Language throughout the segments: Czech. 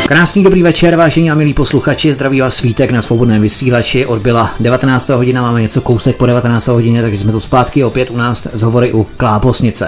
Krásný dobrý večer, vážení a milí posluchači, zdraví vás Svítek na Svobodném vysílači. Odbyla 19. hodina, máme něco kousek po 19. hodině, takže jsme tu zpátky opět u nás z hovory u Klábosnice.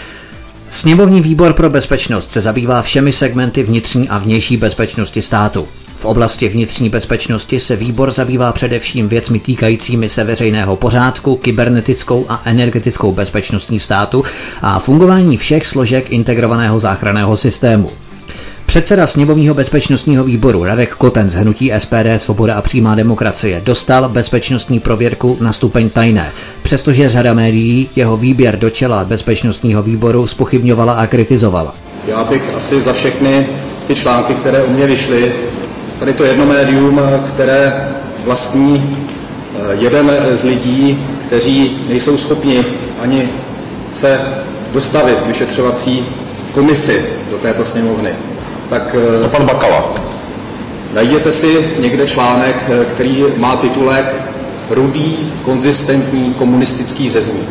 Sněmovní výbor pro bezpečnost se zabývá všemi segmenty vnitřní a vnější bezpečnosti státu. V oblasti vnitřní bezpečnosti se výbor zabývá především věcmi týkajícími se veřejného pořádku, kybernetickou a energetickou bezpečností státu a fungování všech složek integrovaného záchranného systému. Předseda sněmovního bezpečnostního výboru Radek Koten z hnutí SPD Svoboda a přímá demokracie dostal bezpečnostní prověrku na stupeň tajné, přestože řada médií jeho výběr do čela bezpečnostního výboru zpochybňovala a kritizovala. Já bych asi za všechny ty články, které u mě vyšly, tady to jedno médium, které vlastní jeden z lidí, kteří nejsou schopni ani se dostavit k vyšetřovací komisi do této sněmovny. Tak pan Bakala. Najděte si někde článek, který má titulek Rudý, konzistentní komunistický řezník.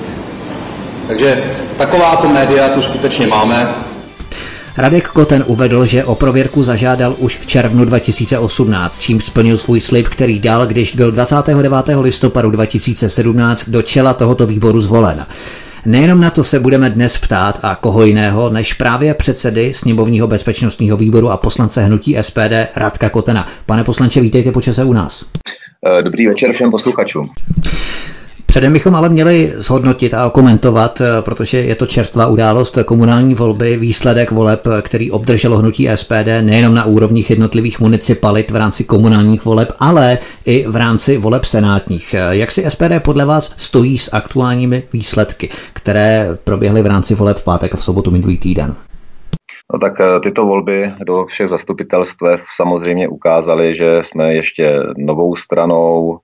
Takže takováto média tu skutečně máme. Radek Koten uvedl, že o prověrku zažádal už v červnu 2018, čím splnil svůj slib, který dal, když byl 29. listopadu 2017 do čela tohoto výboru zvolen. Nejenom na to se budeme dnes ptát a koho jiného, než právě předsedy sněmovního bezpečnostního výboru a poslance hnutí SPD Radka Kotena. Pane poslanče, vítejte po čase u nás. Dobrý večer všem posluchačům. Předem bychom ale měli zhodnotit a komentovat, protože je to čerstvá událost, komunální volby, výsledek voleb, který obdrželo hnutí SPD nejenom na úrovních jednotlivých municipalit v rámci komunálních voleb, ale i v rámci voleb senátních. Jak si SPD podle vás stojí s aktuálními výsledky, které proběhly v rámci voleb v pátek a v sobotu minulý týden? No tak tyto volby do všech zastupitelstev samozřejmě ukázaly, že jsme ještě novou stranou.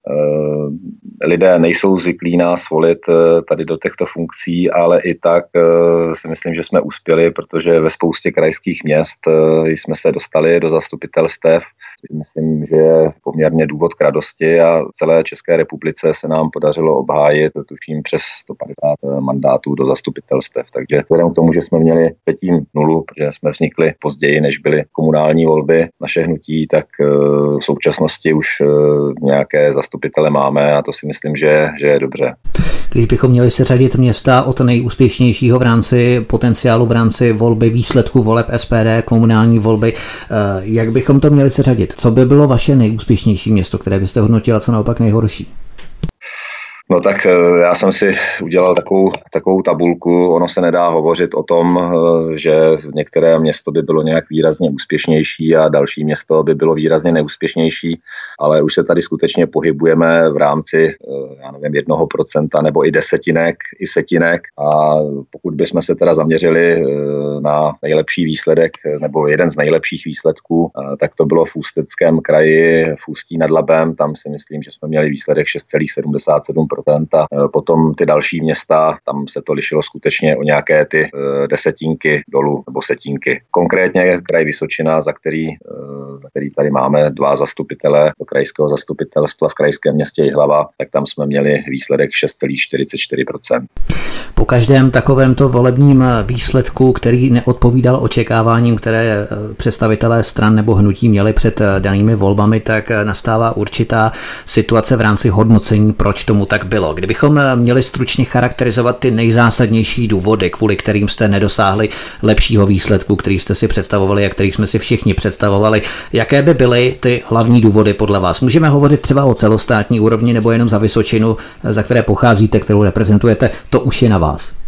Lidé nejsou zvyklí nás volit tady do těchto funkcí, ale i tak si myslím, že jsme uspěli, protože ve spoustě krajských měst jsme se dostali do zastupitelstev. Myslím, že je poměrně důvod k radosti a celé České republice se nám podařilo obhájit, tuším, přes 150 mandátů do zastupitelstev. Takže vzhledem k tomu, že jsme měli předtím nulu, protože jsme vznikli později, než byly komunální volby naše hnutí, tak v současnosti už nějaké zastupitele máme a to si myslím, že je dobře. Když bychom měli seřadit města od nejúspěšnějšího v rámci potenciálu, v rámci volby, výsledku voleb SPD, komunální volby, jak bychom to měli seřadit? Co by bylo vaše nejúspěšnější město, které byste hodnotila, co naopak nejhorší? No tak já jsem si udělal takovou tabulku, ono se nedá hovořit o tom, že některé město by bylo nějak výrazně úspěšnější a další město by bylo výrazně neúspěšnější, ale už se tady skutečně pohybujeme v rámci, já nevím, 1% nebo i desetinek, i setinek a pokud bychom se teda zaměřili na nejlepší výsledek nebo jeden z nejlepších výsledků, tak to bylo v Ústeckém kraji, v Ústí nad Labem, tam si myslím, že jsme měli výsledek 6,77%. A potom ty další města, tam se to lišilo skutečně o nějaké ty desetinky dolů nebo setínky. Konkrétně kraj Vysočina, za který tady máme 2 zastupitele do krajského zastupitelstva v krajském městě Jihlava, tak tam jsme měli výsledek 6,44%. Po každém takovémto volebním výsledku, který neodpovídal očekáváním, které představitelé stran nebo hnutí měli před danými volbami, tak nastává určitá situace v rámci hodnocení, proč tomu tak bylo. Kdybychom měli stručně charakterizovat ty nejzásadnější důvody, kvůli kterým jste nedosáhli lepšího výsledku, který jste si představovali a který jsme si všichni představovali, jaké by byly ty hlavní důvody podle vás? Můžeme hovořit třeba o celostátní úrovni nebo jenom za Vysočinu, za které pocházíte, kterou reprezentujete, to už je na vás.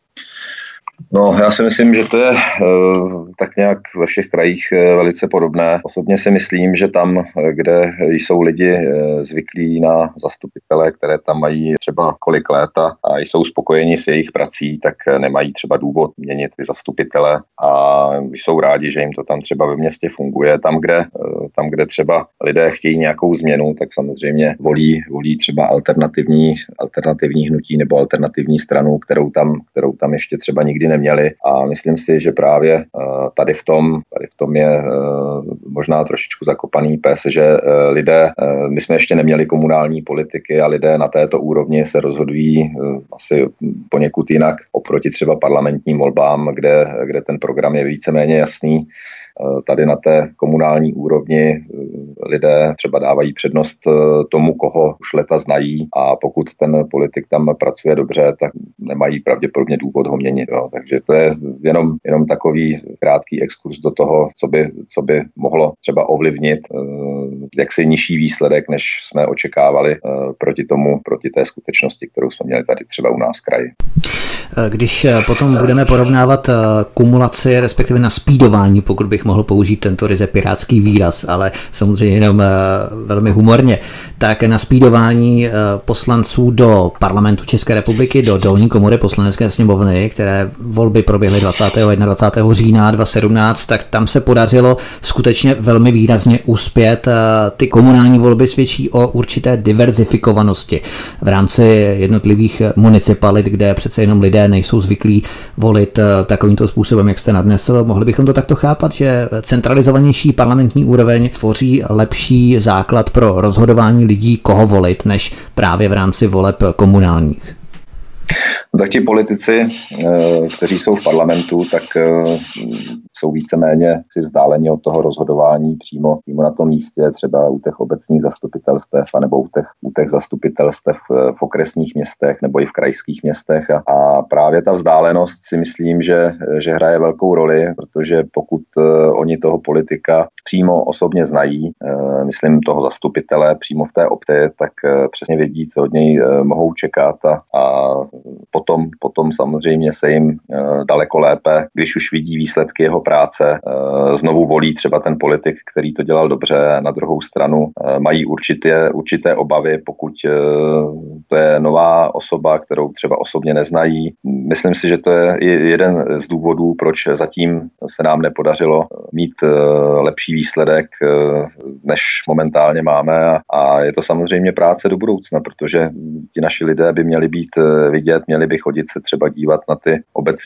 No, já si myslím, že to je tak nějak ve všech krajích velice podobné. Osobně si myslím, že tam, kde jsou lidi zvyklí na zastupitele, které tam mají třeba kolik let a jsou spokojeni s jejich prací, tak nemají třeba důvod měnit ty zastupitele a jsou rádi, že jim to tam třeba ve městě funguje. Tam, kde třeba lidé chtějí nějakou změnu, tak samozřejmě volí třeba alternativní hnutí nebo alternativní stranu, kterou tam ještě třeba nikdy neměli. A myslím si, že právě tady v tom je možná trošičku zakopaný pes, že lidé, my jsme ještě neměli komunální politiky a lidé na této úrovni se rozhodují asi poněkud jinak oproti třeba parlamentním volbám, kde ten program je víceméně jasný. tady na té komunální úrovni lidé třeba dávají přednost tomu, koho už leta znají, a pokud ten politik tam pracuje dobře, tak nemají pravděpodobně důvod ho měnit. Jo. Takže to je jenom takový krátký exkurs do toho, co by mohlo třeba ovlivnit jaksi nižší výsledek, než jsme očekávali proti té skutečnosti, kterou jsme měli tady třeba u nás v kraji. Když potom budeme porovnávat kumulaci, respektive naspídování, pokud bych mohl použít tento ryze pirátský výraz, ale samozřejmě jenom velmi humorně, tak naspídování poslanců do parlamentu České republiky, do dolní komory Poslanecké sněmovny, které volby proběhly 21. října 2017, tak tam se podařilo skutečně velmi výrazně uspět. Ty komunální volby svědčí o určité diverzifikovanosti v rámci jednotlivých municipalit, kde přece jenom lidé nejsou zvyklí volit takovýmto způsobem, jak jste nadnesl. Mohli bychom to takto chápat, že centralizovanější parlamentní úroveň tvoří lepší základ pro rozhodování lidí, koho volit, než právě v rámci voleb komunálních? Tak ti politici, kteří jsou v parlamentu, tak jsou víceméně si vzdáleni od toho rozhodování přímo na tom místě, třeba u těch obecních zastupitelstev anebo u těch zastupitelstev v okresních městech nebo i v krajských městech. A právě ta vzdálenost si myslím, že hraje velkou roli, protože pokud oni toho politika přímo osobně znají, myslím toho zastupitele přímo v té obci, tak přesně vědí, co od něj mohou čekat a potom samozřejmě se jim daleko lépe, když už vidí výsledky jeho práce, znovu volí třeba ten politik, který to dělal dobře. Na druhou stranu mají určité obavy, pokud to je nová osoba, kterou třeba osobně neznají. Myslím si, že to je jeden z důvodů, proč zatím se nám nepodařilo mít lepší výsledek, než momentálně máme, a je to samozřejmě práce do budoucna, protože ti naši lidé by měli být vidět, měli by chodit se třeba dívat na ty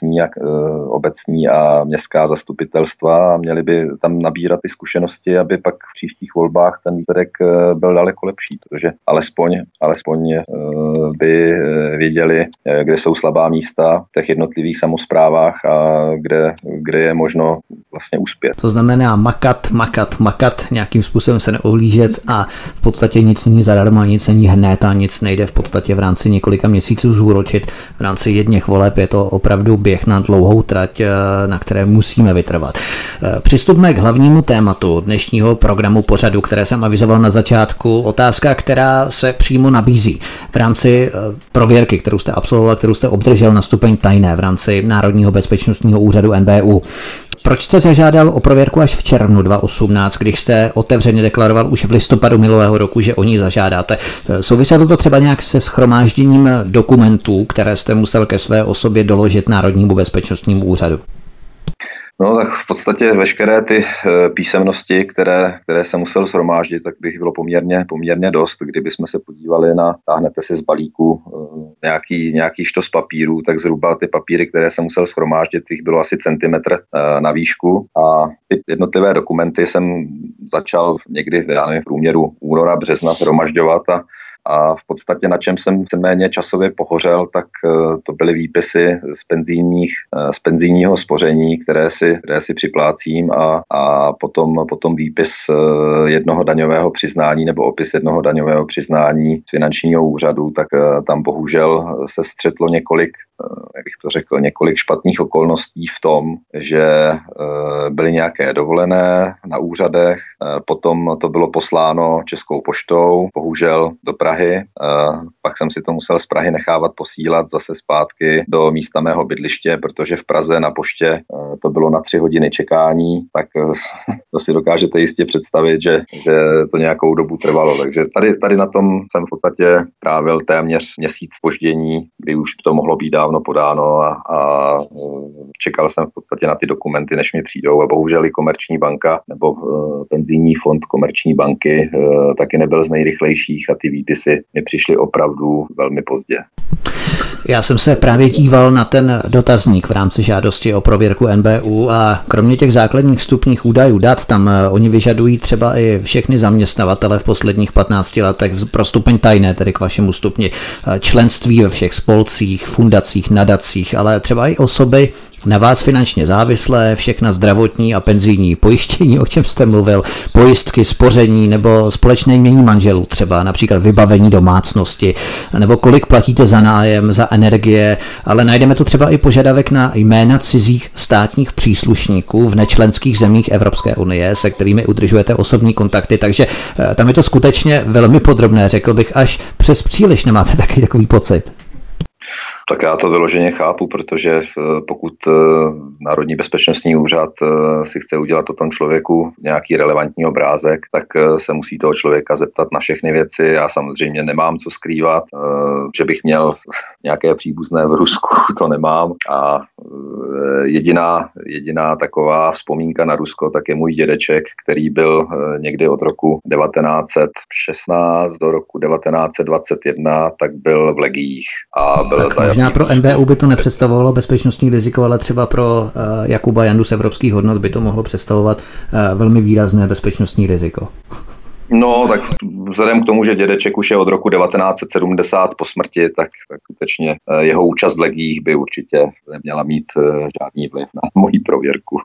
obecní a městská zastupitelstva a měli by tam nabírat ty zkušenosti, aby pak v příštích volbách ten výsledek byl daleko lepší, protože alespoň by věděli, kde jsou slabá místa v těch jednotlivých samosprávách a kde je možno vlastně uspět. To znamená makat, nějakým způsobem se neohlížet a v podstatě nic není zadarmo, nic není hned a nic nejde v podstatě v rámci několika měsíců zúročit. V rámci jedněch voleb je to opravdu běh na dlouhou trať, na které musíme vytrvat. Přistupme k hlavnímu tématu dnešního programu pořadu, které jsem avizoval na začátku. Otázka, která se přímo nabízí v rámci prověrky, kterou jste absolvoval, kterou jste obdržel na stupeň tajné v rámci Národního bezpečnostního úřadu NBÚ. Proč jste zažádal o prověrku až v červnu 2018, když jste otevřeně deklaroval už v listopadu minulého roku, že o ní zažádáte? Souviselo to třeba nějak se shromážděním dokumentů, které jste musel ke své osobě doložit Národnímu bezpečnostnímu úřadu? No tak v podstatě veškeré ty písemnosti, které se musel shromáždit, tak bych bylo poměrně dost. Kdybychom se podívali táhnete si z balíku nějaký štos papírů, tak zhruba ty papíry, které se musel shromáždit, těch bylo asi centimetr na výšku, a ty jednotlivé dokumenty jsem začal někdy v průměru února, března shromažďovat a v podstatě na čem jsem méně časově pohořel, tak to byly výpisy z penzijního spoření, které si připlácím, a potom výpis jednoho daňového přiznání nebo opis jednoho daňového přiznání z finančního úřadu, tak tam bohužel se střetlo několik špatných okolností v tom, že byly nějaké dovolené na úřadech, potom to bylo posláno Českou poštou, bohužel do Prahy. Pak jsem si to musel z Prahy nechávat posílat zase zpátky do místa mého bydliště, protože v Praze na poště to bylo na 3 hodiny čekání, tak to si dokážete jistě představit, že to nějakou dobu trvalo. Takže tady na tom jsem v podstatě trávil téměř měsíc zpoždění, kdy už to mohlo být dávno podáno a čekal jsem v podstatě na ty dokumenty, než mi přijdou, a bohužel i Komerční banka nebo penzijní fond Komerční banky taky nebyl z nejrychlejších a ty výpisy mi přišly opravdu velmi pozdě. Já jsem se právě díval na ten dotazník v rámci žádosti o prověrku NBÚ a kromě těch základních vstupních údajů dat, tam oni vyžadují třeba i všechny zaměstnavatele v posledních 15 letech pro stupeň tajné, tedy k vašemu stupni, členství ve všech spolcích, fundacích, nadacích, ale třeba i osoby na vás finančně závislé, všechna zdravotní a penzijní pojištění, o čem jste mluvil, pojistky, spoření nebo společné jmění manželů, třeba například vybavení domácnosti, nebo kolik platíte za nájem, za energie, ale najdeme tu třeba i požadavek na jména cizích státních příslušníků v nečlenských zemích Evropské unie, se kterými udržujete osobní kontakty, takže tam je to skutečně velmi podrobné, řekl bych, až přes příliš. Nemáte taky takový pocit? Tak já to vyloženě chápu, protože pokud Národní bezpečnostní úřad si chce udělat o tom člověku nějaký relevantní obrázek, tak se musí toho člověka zeptat na všechny věci. Já samozřejmě nemám co skrývat, že bych měl nějaké příbuzné v Rusku, to nemám. A jediná taková vzpomínka na Rusko, tak je můj dědeček, který byl někdy od roku 1916 do roku 1921, tak byl v legiích a byl tak možná pro NBÚ by to nepředstavovalo bezpečnostní riziko, ale třeba pro Jakuba Jandu z evropských hodnot by to mohlo představovat velmi výrazné bezpečnostní riziko. No, tak vzhledem k tomu, že dědeček už je od roku 1970 po smrti, tak skutečně jeho účast v legiích by určitě neměla mít žádný vliv na moji prověrku.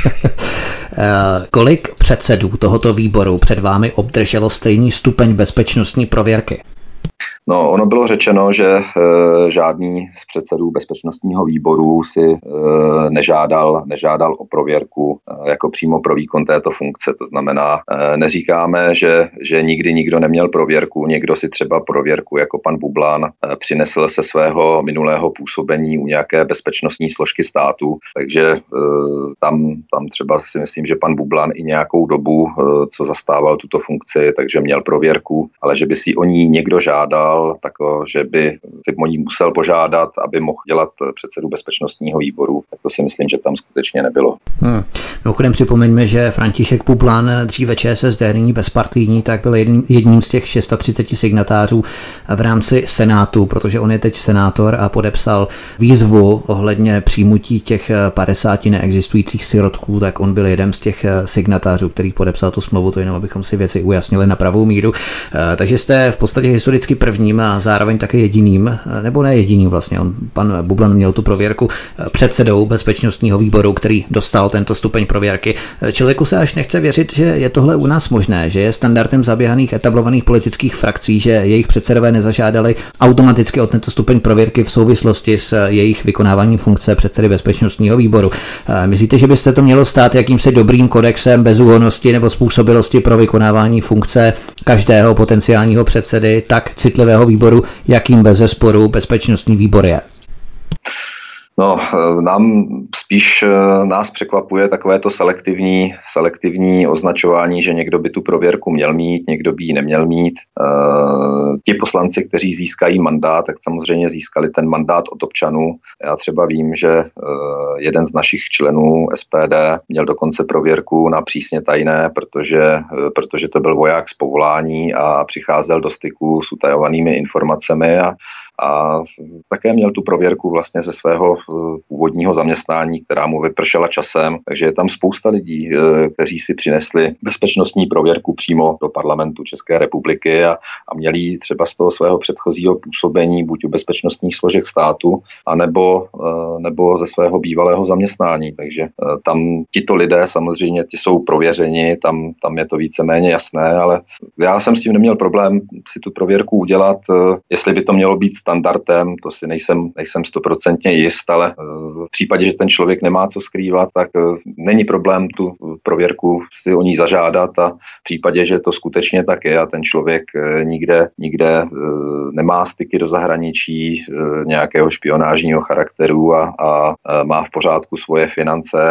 Kolik předsedů tohoto výboru před vámi obdrželo stejný stupeň bezpečnostní prověrky? No, ono bylo řečeno, že žádný z předsedů bezpečnostního výboru si nežádal o prověrku jako přímo pro výkon této funkce. To znamená, neříkáme, že nikdy nikdo neměl prověrku. Někdo si třeba prověrku jako pan Bublan přinesl se svého minulého působení u nějaké bezpečnostní složky státu. Takže tam třeba si myslím, že pan Bublan i nějakou dobu, co zastával tuto funkci, takže měl prověrku, ale že by si o ní někdo žádal, tak že by si o ní musel požádat, aby mohl dělat předsedu bezpečnostního výboru, tak to si myslím, že tam skutečně nebylo. Mimochodem připomeňme, že František Bublan, dříve ČSSD, nyní bezpartijní, tak byl jedním z těch 630 signatářů v rámci Senátu, protože on je teď senátor a podepsal výzvu ohledně přijmutí těch 50 neexistujících sirotků, tak on byl jeden z těch signatářů, který podepsal tu smlouvu, to jenom abychom si věci ujasnili na pravou míru. Takže jste v podstatě historicky prvním a zároveň také jediným, nebo ne jediným vlastně, pan Bublan měl tu prověrku, předsedou bezpečnostního výboru, který dostal tento stupeň prověrky. Člověku se až nechce věřit, že je tohle u nás možné, že je standardem zaběhaných etablovaných politických frakcí, že jejich předsedové nezažádali automaticky o tento stupeň prověrky v souvislosti s jejich vykonáváním funkce předsedy bezpečnostního výboru. Myslíte, že byste to mělo stát jakýmsi dobrým kodexem bezúhonnosti nebo způsobilosti pro vykonávání funkce každého potenciálního předsedy tak citlivého výboru, jakým bezesporu bezpečnostní výbor je? No, nás překvapuje takové to selektivní označování, že někdo by tu prověrku měl mít, někdo by ji neměl mít. Ti poslanci, kteří získají mandát, tak samozřejmě získali ten mandát od občanů. Já třeba vím, že jeden z našich členů SPD měl dokonce prověrku na přísně tajné, protože to byl voják z povolání a přicházel do styku s utajovanými informacemi a také měl tu prověrku vlastně ze svého původního zaměstnání, která mu vypršela časem, takže je tam spousta lidí, kteří si přinesli bezpečnostní prověrku přímo do parlamentu České republiky a měli třeba z toho svého předchozího působení buď u bezpečnostních složek státu, nebo ze svého bývalého zaměstnání, takže tam tito lidé samozřejmě ti jsou prověřeni, tam je to víceméně jasné, ale já jsem s tím neměl problém si tu prověrku udělat, jestli by to mělo být standardem, to si nejsem 100% jist, ale v případě, že ten člověk nemá co skrývat, tak není problém tu prověrku si o ní zažádat a v případě, že to skutečně tak je a ten člověk nikde nemá styky do zahraničí nějakého špionážního charakteru a má v pořádku svoje finance a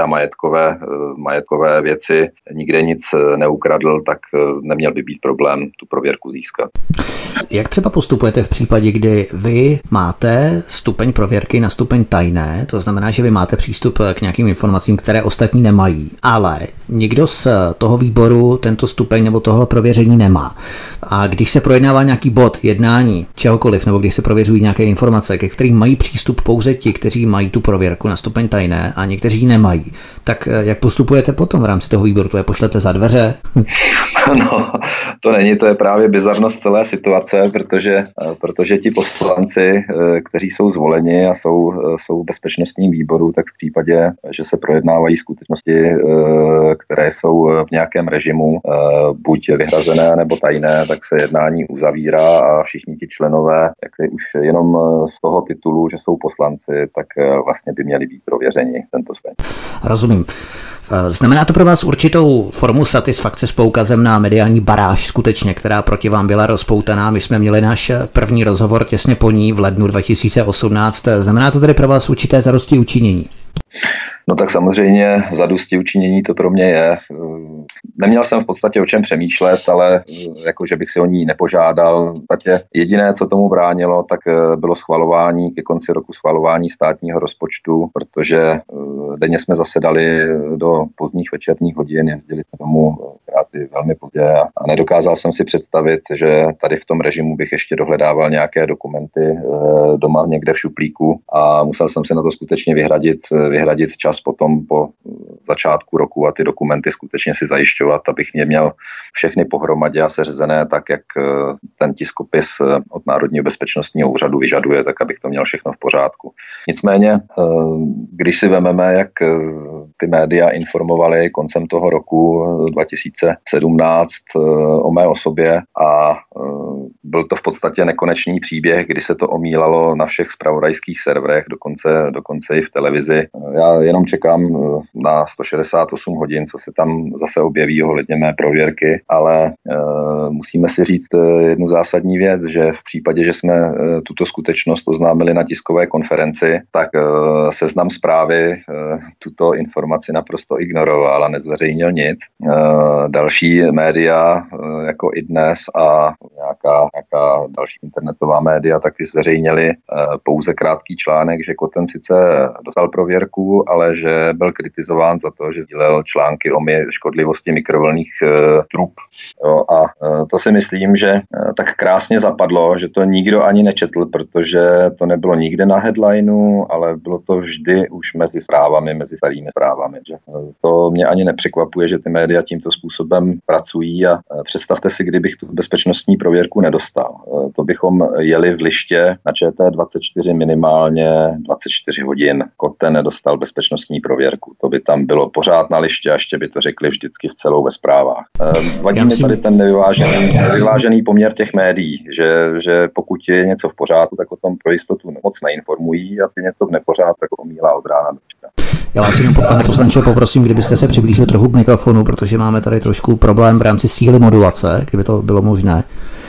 majetkové věci, nikde nic neukradl, tak neměl by být problém tu prověrku získat. Jak třeba postupujete v případě, kdy vy máte stupeň prověrky na stupeň tajné, to znamená, že vy máte přístup k nějakým informacím, které ostatní nemají, ale nikdo z toho výboru tento stupeň nebo tohle prověření nemá. A když se projednává nějaký bod jednání, čehokoliv, nebo když se prověřují nějaké informace, ke kterým mají přístup pouze ti, kteří mají tu prověrku na stupeň tajné a někteří nemají, tak jak postupujete potom v rámci toho výboru? To je pošlete za dveře? No, to je právě bizarnost celé situace, protože ti poslanci, kteří jsou zvoleni a jsou v bezpečnostním výboru, tak v případě, že se projednávají skutečnosti, které jsou v nějakém režimu, buď vyhrazené nebo tajné, tak se jednání uzavírá a všichni ti členové, jak je už jenom z toho titulu, že jsou poslanci, tak vlastně by měli být prověřeni tento svět. Rozumím. Znamená to pro vás určitou formu satisfakce s poukazem na mediální baráž skutečně, která proti vám byla rozpoutaná? My jsme měli náš první rozhovor těsně po ní v lednu 2018. Znamená to tedy pro vás určité zadosti učinění? No tak samozřejmě zadosti učinění to pro mě je. Neměl jsem v podstatě o čem přemýšlet, ale jako, že bych si o ní nepožádal. V podstatě jediné, co tomu bránilo, tak bylo schvalování, ke konci roku schvalování státního rozpočtu, protože denně jsme zasedali do pozdních večerních hodin, jezdili jsme domů velmi pozdě a nedokázal jsem si představit, že tady v tom režimu bych ještě dohledával nějaké dokumenty doma někde v šuplíku a musel jsem si na to skutečně vyhradit čas potom po začátku roku a ty dokumenty skutečně si zajišťovat, abych je měl všechny pohromadě a seřazené tak, jak ten tiskopis od Národního bezpečnostního úřadu vyžaduje, tak abych to měl všechno v pořádku. Nicméně, když si vememe, jak ty média informovaly koncem toho roku 2017 o mé osobě a byl to v podstatě nekonečný příběh, kdy se to omílalo na všech zpravodajských serverech, dokonce i v televizi. Já jenom čekám na 168 hodin, co se tam zase objeví ohledně mé prověrky, ale musíme si říct jednu zásadní věc, že v případě, že jsme tuto skutečnost oznámili na tiskové konferenci, tak Seznam Zprávy tuto informaci naprosto ignoroval a nezveřejnil nic. Další média, jako iDnes a nějaká další internetová média, taky zveřejnili pouze krátký článek, že Koten sice dostal prověrku, ale že byl kritizován za to, že sdílel články o škodlivosti mikrovlnných trub. Jo, a to si myslím, že tak krásně zapadlo, že to nikdo ani nečetl, protože to nebylo nikde na headlineu, ale bylo to vždy už mezi starými zprávami. Že to mě ani nepřekvapuje, že ty média tímto způsobem pracují a představte si, kdybych tu bezpečnostní prověrku nedostal. To bychom jeli v liště na ČT24 minimálně 24 hodin. Koten nedostal bezpečnostní prověrku. To by tam bylo pořád na liště a ještě by to řekli vždycky v celou ve zprávách. Vadí mi tady ten nevyvážený poměr těch médií, že pokud je něco v pořádku, tak o tom pro jistotu moc neinformují a ty něco v nepořádku tak omílá od rána do večera. Já vás jenom, pane poslanče, poprosím, kdybyste se přiblížil trochu k mikrofonu, protože máme tady trošku problém v rámci síly modulace, kdyby to bylo možné.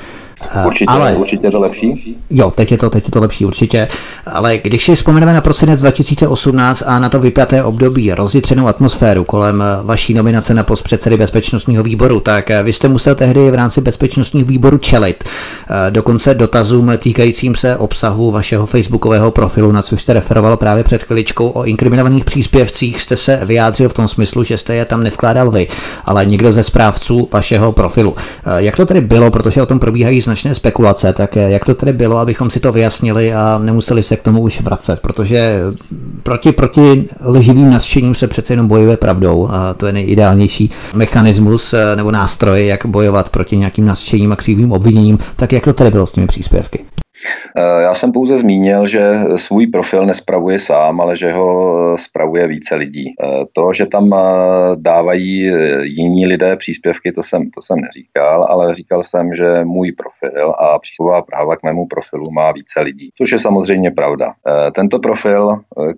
Určitě to lepší? Jo, teď je to lepší určitě, ale když si vzpomeneme na prosinec 2018 a na to vypjaté období, rozjitřenou atmosféru kolem vaší nominace na post předsedy bezpečnostního výboru, tak vy jste musel tehdy v rámci bezpečnostního výboru čelit dokonce dotazům týkajícím se obsahu vašeho facebookového profilu, na což jste referoval právě před chviličkou. O inkriminovaných příspěvcích jste se vyjádřil v tom smyslu, že jste je tam nevkládal vy, ale někdo ze správců vašeho profilu. Jak to tedy bylo, protože o tom probíhají značné spekulace, tak jak to tedy bylo, abychom si to vyjasnili a nemuseli se k tomu už vracet, protože proti lživým nařčením se přece jenom bojuje pravdou a to je nejideálnější mechanismus nebo nástroj, jak bojovat proti nějakým nařčením a křivým obviněním. Tak jak to tedy bylo s těmi příspěvky? Já jsem pouze zmínil, že svůj profil nespravuje sám, ale že ho spravuje více lidí. To, že tam dávají jiní lidé příspěvky, to jsem neříkal, ale říkal jsem, že můj profil a přístupová práva k mému profilu má více lidí, což je samozřejmě pravda. Tento profil,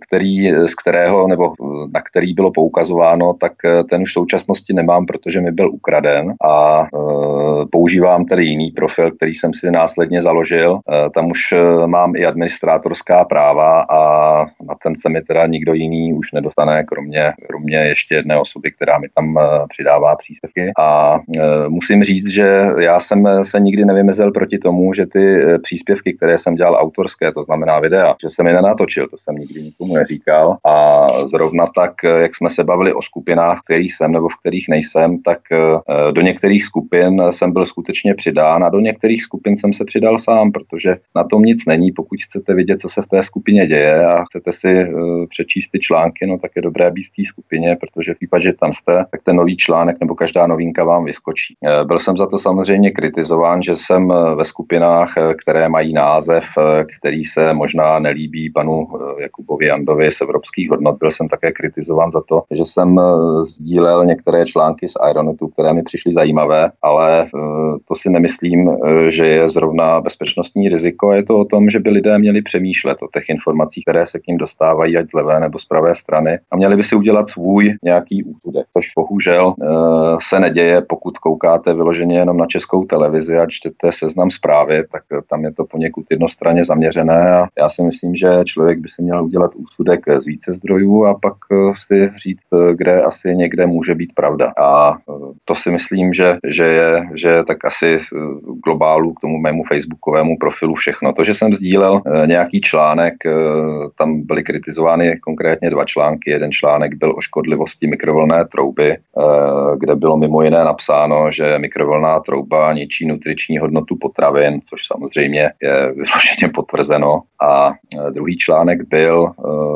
na který bylo poukazováno, tak ten už v současnosti nemám, protože mi byl ukraden a používám tedy jiný profil, který jsem si následně založil. Tam už mám i administrátorská práva a na ten se mi teda nikdo jiný už nedostane, kromě ještě jedné osoby, která mi tam přidává příspěvky. A musím říct, že já jsem se nikdy nevymezil proti tomu, že ty příspěvky, které jsem dělal autorské, to znamená videa, že jsem je nenatočil, to jsem nikdy nikomu neříkal. A zrovna tak, jak jsme se bavili o skupinách, v kterých jsem nebo v kterých nejsem, tak do některých skupin jsem byl skutečně přidán a do některých skupin jsem se přidal sám, protože na tom tom nic není. Pokud chcete vidět, co se v té skupině děje a chcete si přečíst ty články, no tak je dobré být v té skupině, protože v případě, že tam jste, tak ten nový článek nebo každá novinka vám vyskočí. Byl jsem za to samozřejmě kritizován, že jsem ve skupinách, které mají název, který se možná nelíbí panu Jakubovi Jandovi z Evropských hodnot. Byl jsem také kritizován za to, že jsem sdílel některé články z Ironetu, které mi přišly zajímavé, ale to si nemyslím, že je zrovna bezpečnostní riziko. Je to o tom, že by lidé měli přemýšlet o těch informacích, které se k ním dostávají, ať z levé nebo z pravé strany, a měli by si udělat svůj nějaký úsudek, což bohužel se neděje, pokud koukáte vyloženě jenom na Českou televizi a čtete Seznam Zprávy, tak tam je to poněkud jednostranně zaměřené a já si myslím, že člověk by si měl udělat úsudek z více zdrojů a pak si říct, kde asi někde může být pravda. A to si myslím, že je tak asi globálu k tomu mému facebookovému profilu všechno. To, že jsem sdílel nějaký článek, tam byly kritizovány konkrétně 2 články. Jeden článek byl o škodlivosti mikrovlnné trouby, kde bylo mimo jiné napsáno, že mikrovlnná trouba ničí nutriční hodnotu potravin, což samozřejmě je vyloženě potvrzeno. A druhý článek byl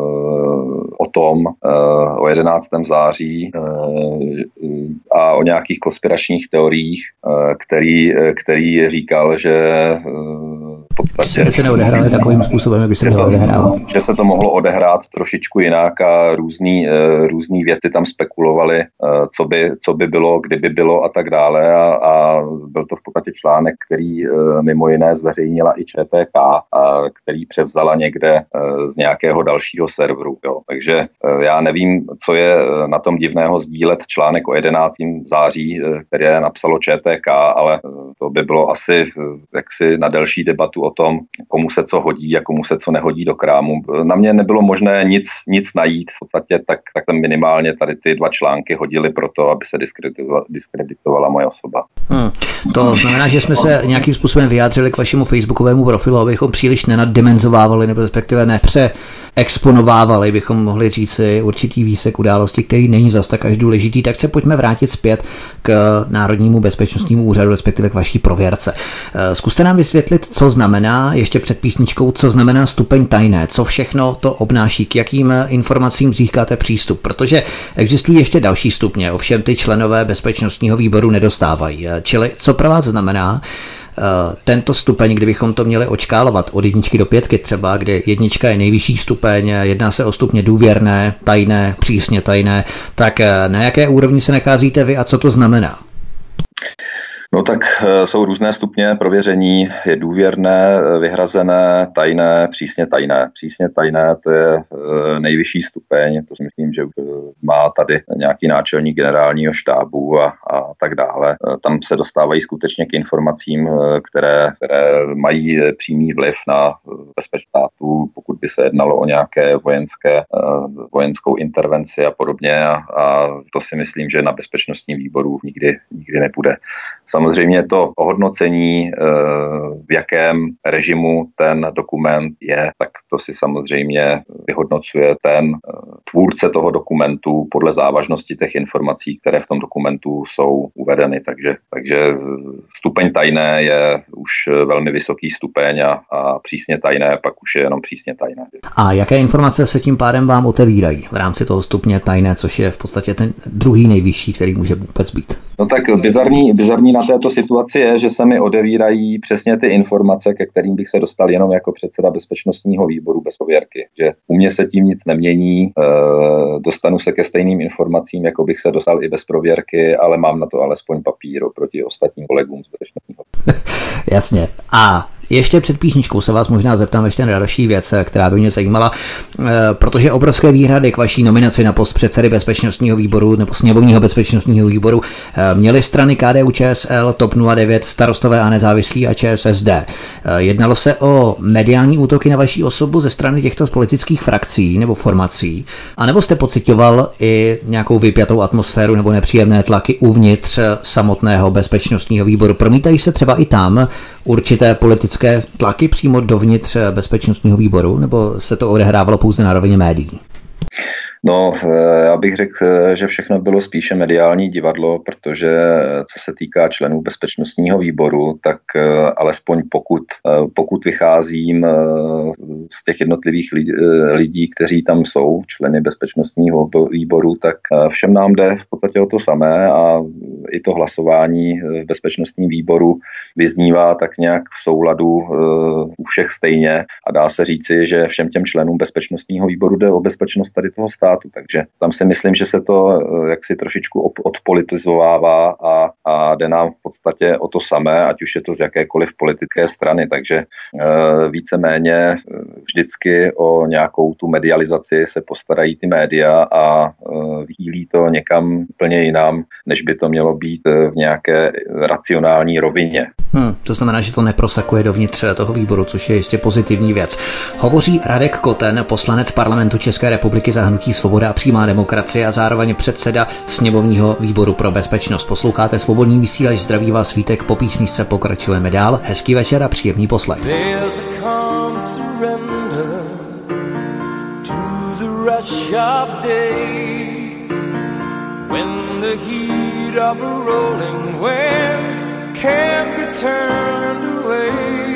o tom, o 11. září a o nějakých konspiračních teoriích, který říkal, že v podstatě se neodehrály takovým způsobem, jak by se mělo odehrávat. Že se to mohlo odehrát trošičku jinak a různý věci tam spekulovali, co by bylo, kdyby bylo a tak dále a byl to v podstatě článek, který mimo jiné zveřejnila i ČTK, a který převzala někde z nějakého dalšího serveru. Jo. Takže já nevím, co je na tom divného sdílet článek o 11. září, který napsalo ČTK, ale to by bylo asi jaksi na delší debatu o tom, komu se co hodí a komu se co nehodí do krámu. Na mě nebylo možné nic najít. V podstatě tak minimálně tady ty 2 články hodily pro to, aby se diskreditovala moje osoba. To znamená, že jsme se nějakým způsobem vyjádřili k vašemu facebookovému profilu, abychom příliš nenaddimenzovávali nebo respektive nepřeexponovávali, bychom mohli říci určitý výsek události, který není zas tak až důležitý, tak se pojďme vrátit zpět k Národnímu bezpečnostnímu úřadu, respektive k vaší prověrce. Zkuste nám vysvětlit, co znamená, ještě před písničkou, co znamená stupeň tajné, co všechno to obnáší, k jakým informacím získáte přístup, protože existují ještě další stupně, ovšem ty členové bezpečnostního výboru nedostávají. Čili co pro vás znamená tento stupeň, kdybychom to měli očkálovat od 1 do 5 třeba, kde 1 je nejvyšší stupeň, jedná se o stupně důvěrné, tajné, přísně tajné, tak na jaké úrovni se nacházíte vy a co to znamená? No tak jsou různé stupně prověření, je důvěrné, vyhrazené, tajné, přísně tajné. Přísně tajné to je nejvyšší stupeň, to si myslím, že má tady nějaký náčelník generálního štábu a tak dále. Tam se dostávají skutečně k informacím, které mají přímý vliv na bezpečnost státu, pokud by se jednalo o nějaké vojenskou intervenci a podobně a to si myslím, že na bezpečnostním výboru nikdy nebude. Samozřejmě to ohodnocení, v jakém režimu ten dokument je, tak to si samozřejmě vyhodnocuje ten tvůrce toho dokumentu podle závažnosti těch informací, které v tom dokumentu jsou uvedeny. Takže stupeň tajné je už velmi vysoký stupeň a přísně tajné pak už je jenom přísně tajné. A jaké informace se tím pádem vám otevírají v rámci toho stupně tajné, což je v podstatě ten druhý nejvyšší, který může vůbec být? No tak bizarní na této situaci je, že se mi odevírají přesně ty informace, ke kterým bych se dostal jenom jako předseda bezpečnostního výboru bez prověrky. Že u mě se tím nic nemění, dostanu se ke stejným informacím, jako bych se dostal i bez prověrky, ale mám na to alespoň papír oproti ostatním kolegům z bezpečnostního. Jasně. A ještě před písničkou se vás možná zeptám ještě na další věc, která by mě zajímala, protože obrovské výhrady k vaší nominaci na post předsedy bezpečnostního výboru nebo sněmovního bezpečnostního výboru měly strany KDU-ČSL, TOP 09, Starostové a nezávislí a ČSSD. Jednalo se o mediální útoky na vaší osobu ze strany těchto politických frakcí nebo formací, anebo jste pociťoval i nějakou vypjatou atmosféru nebo nepříjemné tlaky uvnitř samotného bezpečnostního výboru? Promítají se třeba i tam určité politické tlaky přímo dovnitř bezpečnostního výboru, nebo se to odehrávalo pouze na rovině médií? No, já bych řekl, že všechno bylo spíše mediální divadlo, protože co se týká členů bezpečnostního výboru, tak alespoň pokud vycházím z těch jednotlivých lidí, kteří tam jsou, členy bezpečnostního výboru, tak všem nám jde v podstatě o to samé a i to hlasování v bezpečnostním výboru vyznívá tak nějak v souladu u všech stejně a dá se říci, že všem těm členům bezpečnostního výboru jde o bezpečnost tady toho státu, takže tam si myslím, že se to jaksi trošičku odpolitizovává a jde nám v podstatě o to samé, ať už je to z jakékoliv politické strany, takže víceméně vždycky o nějakou tu medializaci se postarají ty média a vychýlí to někam úplně jinam, než by to mělo být v nějaké racionální rovině. To znamená, že to neprosakuje dovnitř toho výboru, což je jistě pozitivní věc. Hovoří Radek Koten, poslanec Parlamentu České republiky za hnutí Svoboda a přímá demokracie a zároveň předseda sněmovního výboru pro bezpečnost. Posloucháte Svobodný vysílač, zdraví vás Vítek, po písničce pokračujeme dál. Hezký večer a příjemný poslech. Can't be turned away.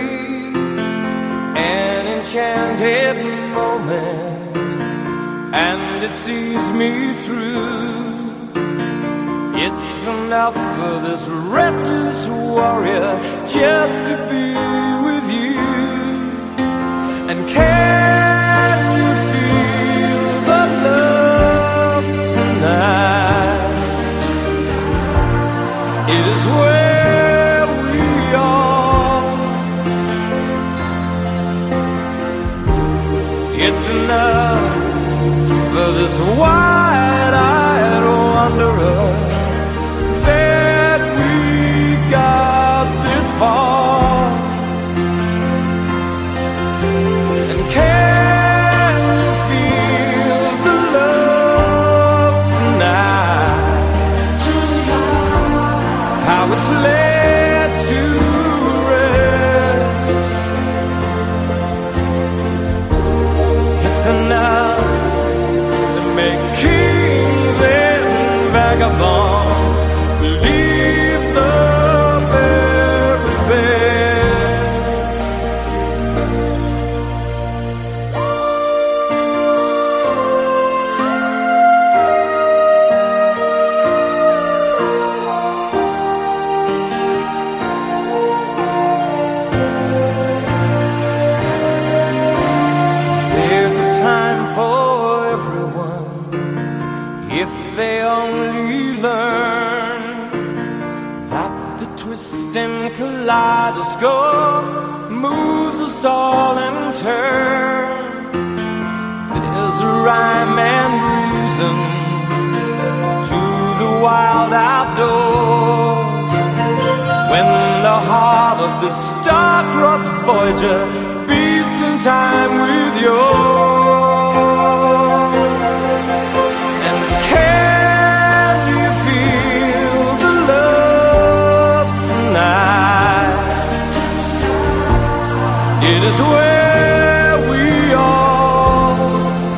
An enchanted moment, and it sees me through. It's enough for this restless warrior just to be with you. And can you feel the love tonight? It is where it's enough for this wide-eyed wanderer that we got this far. And can you feel the love tonight? How it's led to rest. It's enough to make kings and vagabonds believe the very best. There's a time for everyone if they only learn that the twisting kaleidoscope moves us all in turn. There's a rhyme and reason to the wild outdoors when the heart of the star-crossed Voyager beats in time with yours. And can you feel the love tonight? It is where we are.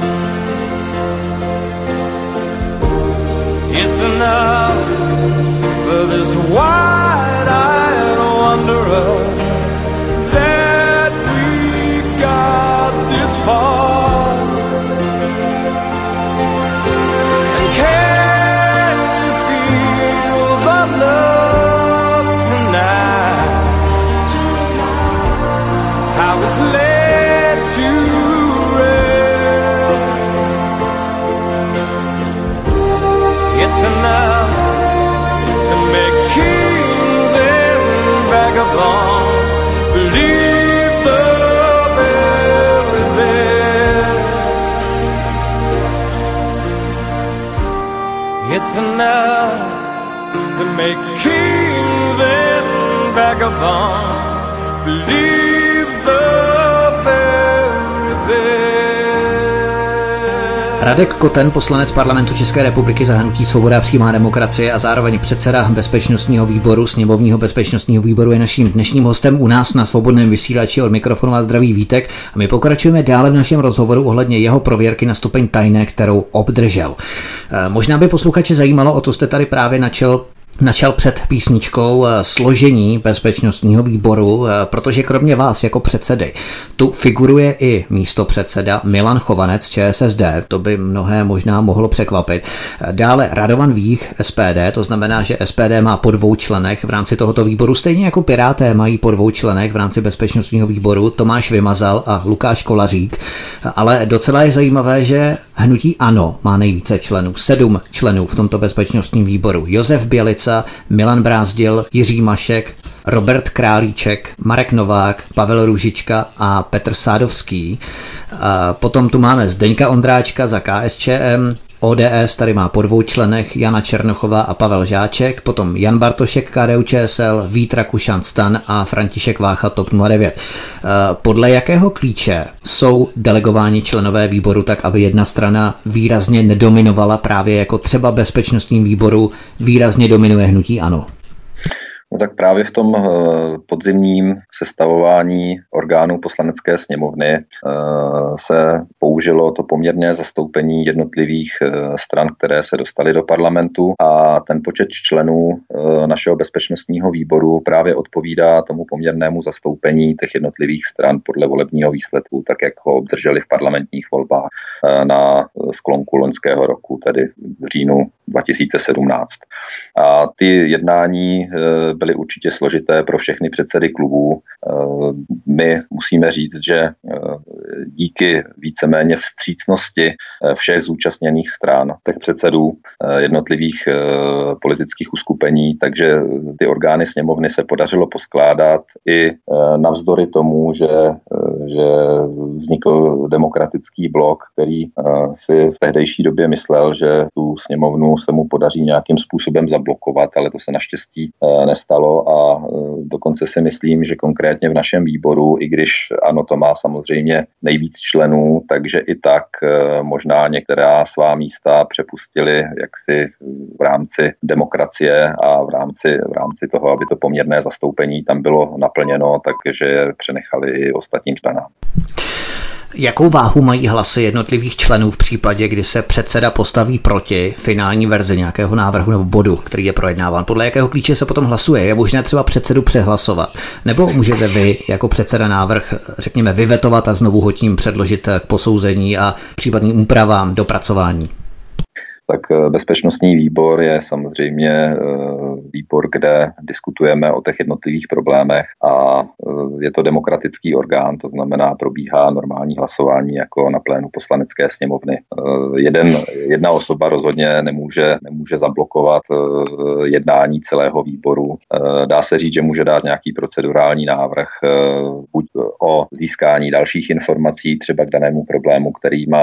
It's enough for this wide-eyed wanderer that we got this far. And can you feel the love tonight? How it's led to rest. It's enough to make kings and vagabonds believe the very best. It's enough to make kings and vagabonds believe the very best. Radek Koten, poslanec Parlamentu České republiky za hnutí Svoboda a přímá demokracie a zároveň předseda bezpečnostního výboru, sněmovního bezpečnostního výboru, je naším dnešním hostem u nás na Svobodném vysílači. Od mikrofonu vás zdraví Vítek a my pokračujeme dále v našem rozhovoru ohledně jeho prověrky na stupeň tajné, kterou obdržel. Možná by posluchače zajímalo, o to jste tady právě načal před písničkou, složení bezpečnostního výboru, protože kromě vás jako předsedy tu figuruje i místopředseda Milan Chovanec ČSSD, to by mnohé možná mohlo překvapit. Dále Radovan Vích SPD, to znamená, že SPD má po 2 členech v rámci tohoto výboru, stejně jako Piráté mají po 2 členech v rámci bezpečnostního výboru, Tomáš Vymazal a Lukáš Kolařík. Ale docela je zajímavé, že hnutí ANO má nejvíce členů, 7 členů v tomto bezpečnostním výboru. Josef Bělica, Milan Brázdil, Jiří Mašek, Robert Králíček, Marek Novák, Pavel Růžička a Petr Sádovský. A potom tu máme Zdeňka Ondráčka za KSČM, ODS tady má po 2 členech Jana Černochová a Pavel Žáček, potom Jan Bartošek KDU-ČSL, Vít Rakušan STAN a František Vácha TOP 09. Podle jakého klíče jsou delegováni členové výboru tak, aby jedna strana výrazně nedominovala, právě jako třeba bezpečnostním výboru výrazně dominuje hnutí ANO? No tak právě v tom podzimním sestavování orgánů Poslanecké sněmovny se použilo to poměrné zastoupení jednotlivých stran, které se dostaly do parlamentu, a ten počet členů našeho bezpečnostního výboru právě odpovídá tomu poměrnému zastoupení těch jednotlivých stran podle volebního výsledku, tak jak ho obdrželi v parlamentních volbách na sklonku loňského roku, tedy v říjnu 2017. A ty jednání byly určitě složité pro všechny předsedy klubů. My musíme říct, že díky víceméně vstřícnosti všech zúčastněných stran, těch předsedů jednotlivých politických uskupení, takže ty orgány sněmovny se podařilo poskládat i navzdory tomu, že vznikl demokratický blok, který si v tehdejší době myslel, že tu sněmovnu se mu podaří nějakým způsobem zablokovat, ale to se naštěstí nestalo, a dokonce si myslím, že konkrétně v našem výboru, i když ano, to má samozřejmě nejvíc členů, takže i tak možná některá svá místa přepustili jaksi v rámci demokracie a v rámci toho, aby to poměrné zastoupení tam bylo naplněno, takže je přenechali i ostatním stranám. Jakou váhu mají hlasy jednotlivých členů v případě, kdy se předseda postaví proti finální verzi nějakého návrhu nebo bodu, který je projednáván? Podle jakého klíče se potom hlasuje? Je možné třeba předsedu přehlasovat? Nebo můžete vy jako předseda návrh, řekněme, vyvetovat a znovu ho tím předložit k posouzení a případným úpravám, dopracování? Tak bezpečnostní výbor je samozřejmě výbor, kde diskutujeme o těch jednotlivých problémech, a je to demokratický orgán, to znamená, probíhá normální hlasování jako na plénu Poslanecké sněmovny. Jedna osoba rozhodně nemůže zablokovat jednání celého výboru. Dá se říct, že může dát nějaký procedurální návrh, buď o získání dalších informací třeba k danému problému,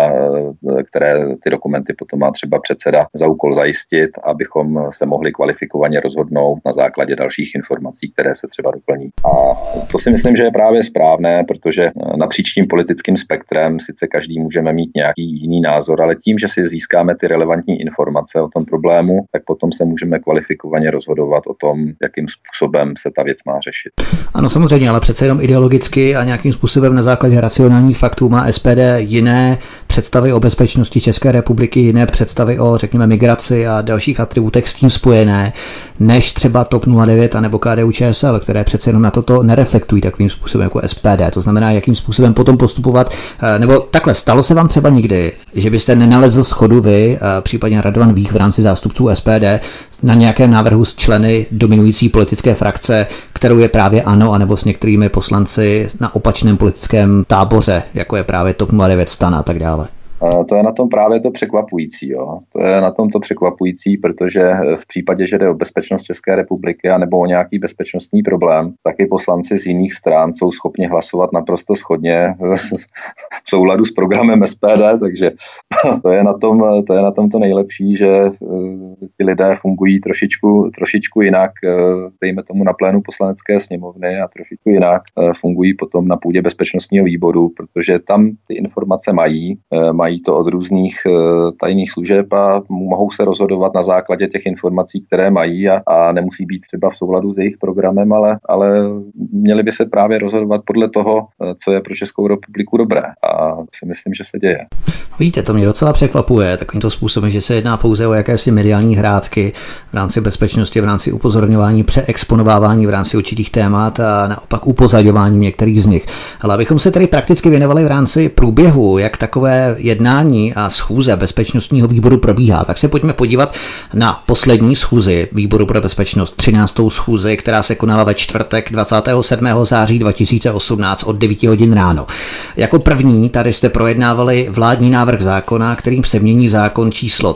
které ty dokumenty potom má třeba předseda za úkol zajistit, abychom se mohli kvalifikovaně rozhodnout na základě dalších informací, které se třeba doplní. A to si myslím, že je právě správné, protože napříč tím politickým spektrem sice každý můžeme mít nějaký jiný názor, ale tím, že si získáme ty relevantní informace o tom problému, tak potom se můžeme kvalifikovaně rozhodovat o tom, jakým způsobem se ta věc má řešit. Ano, samozřejmě, ale přece jenom ideologicky a nějakým způsobem na základě racionálních faktů má SPD jiné představy o bezpečnosti České republiky, jiné představy o, řekněme, migraci a dalších atributech s tím spojené, než třeba TOP 09 a nebo KDU-ČSL, které přece jenom na toto nereflektují takovým způsobem jako SPD. To znamená, jakým způsobem potom postupovat, nebo takhle, stalo se vám třeba nikdy, že byste nenalezl shodu vy, případně Radovan Vích v rámci zástupců SPD, na nějakém návrhu s členy dominující politické frakce, kterou je právě ANO, anebo s některými poslanci na opačném politickém táboře, jako je právě TOP 09, STAN a tak dále? To je na tom právě to překvapující. Jo. To je na tom to překvapující, protože v případě, že jde o bezpečnost České republiky a nebo o nějaký bezpečnostní problém, tak i poslanci z jiných stran jsou schopni hlasovat naprosto shodně v souladu s programem SPD, takže to je na tom to nejlepší, že ti lidé fungují trošičku jinak, dejme tomu na plénu Poslanecké sněmovny, a trošičku jinak fungují potom na půdě bezpečnostního výboru, protože tam ty informace mají mají to od různých tajných služeb a mohou se rozhodovat na základě těch informací, které mají a nemusí být třeba v souladu s jejich programem, ale měli by se právě rozhodovat podle toho, co je pro Českou republiku dobré. A si myslím, že se děje. Víte, to mě docela překvapuje takovýmto způsobem, že se jedná pouze o jakési mediální hrátky v rámci bezpečnosti, v rámci upozorňování, přeexponovávání v rámci určitých témat a naopak upozadování některých z nich. Ale abychom se tedy prakticky věnovali v rámci průběhu, jak takové jednání a schůze bezpečnostního výboru probíhá, tak se pojďme podívat na poslední schůzi výboru pro bezpečnost, 13. schůzi, která se konala ve čtvrtek 27. září 2018 od 9 hodin ráno. Jako první tady jste projednávali vládní návrh zákona, kterým se mění zákon číslo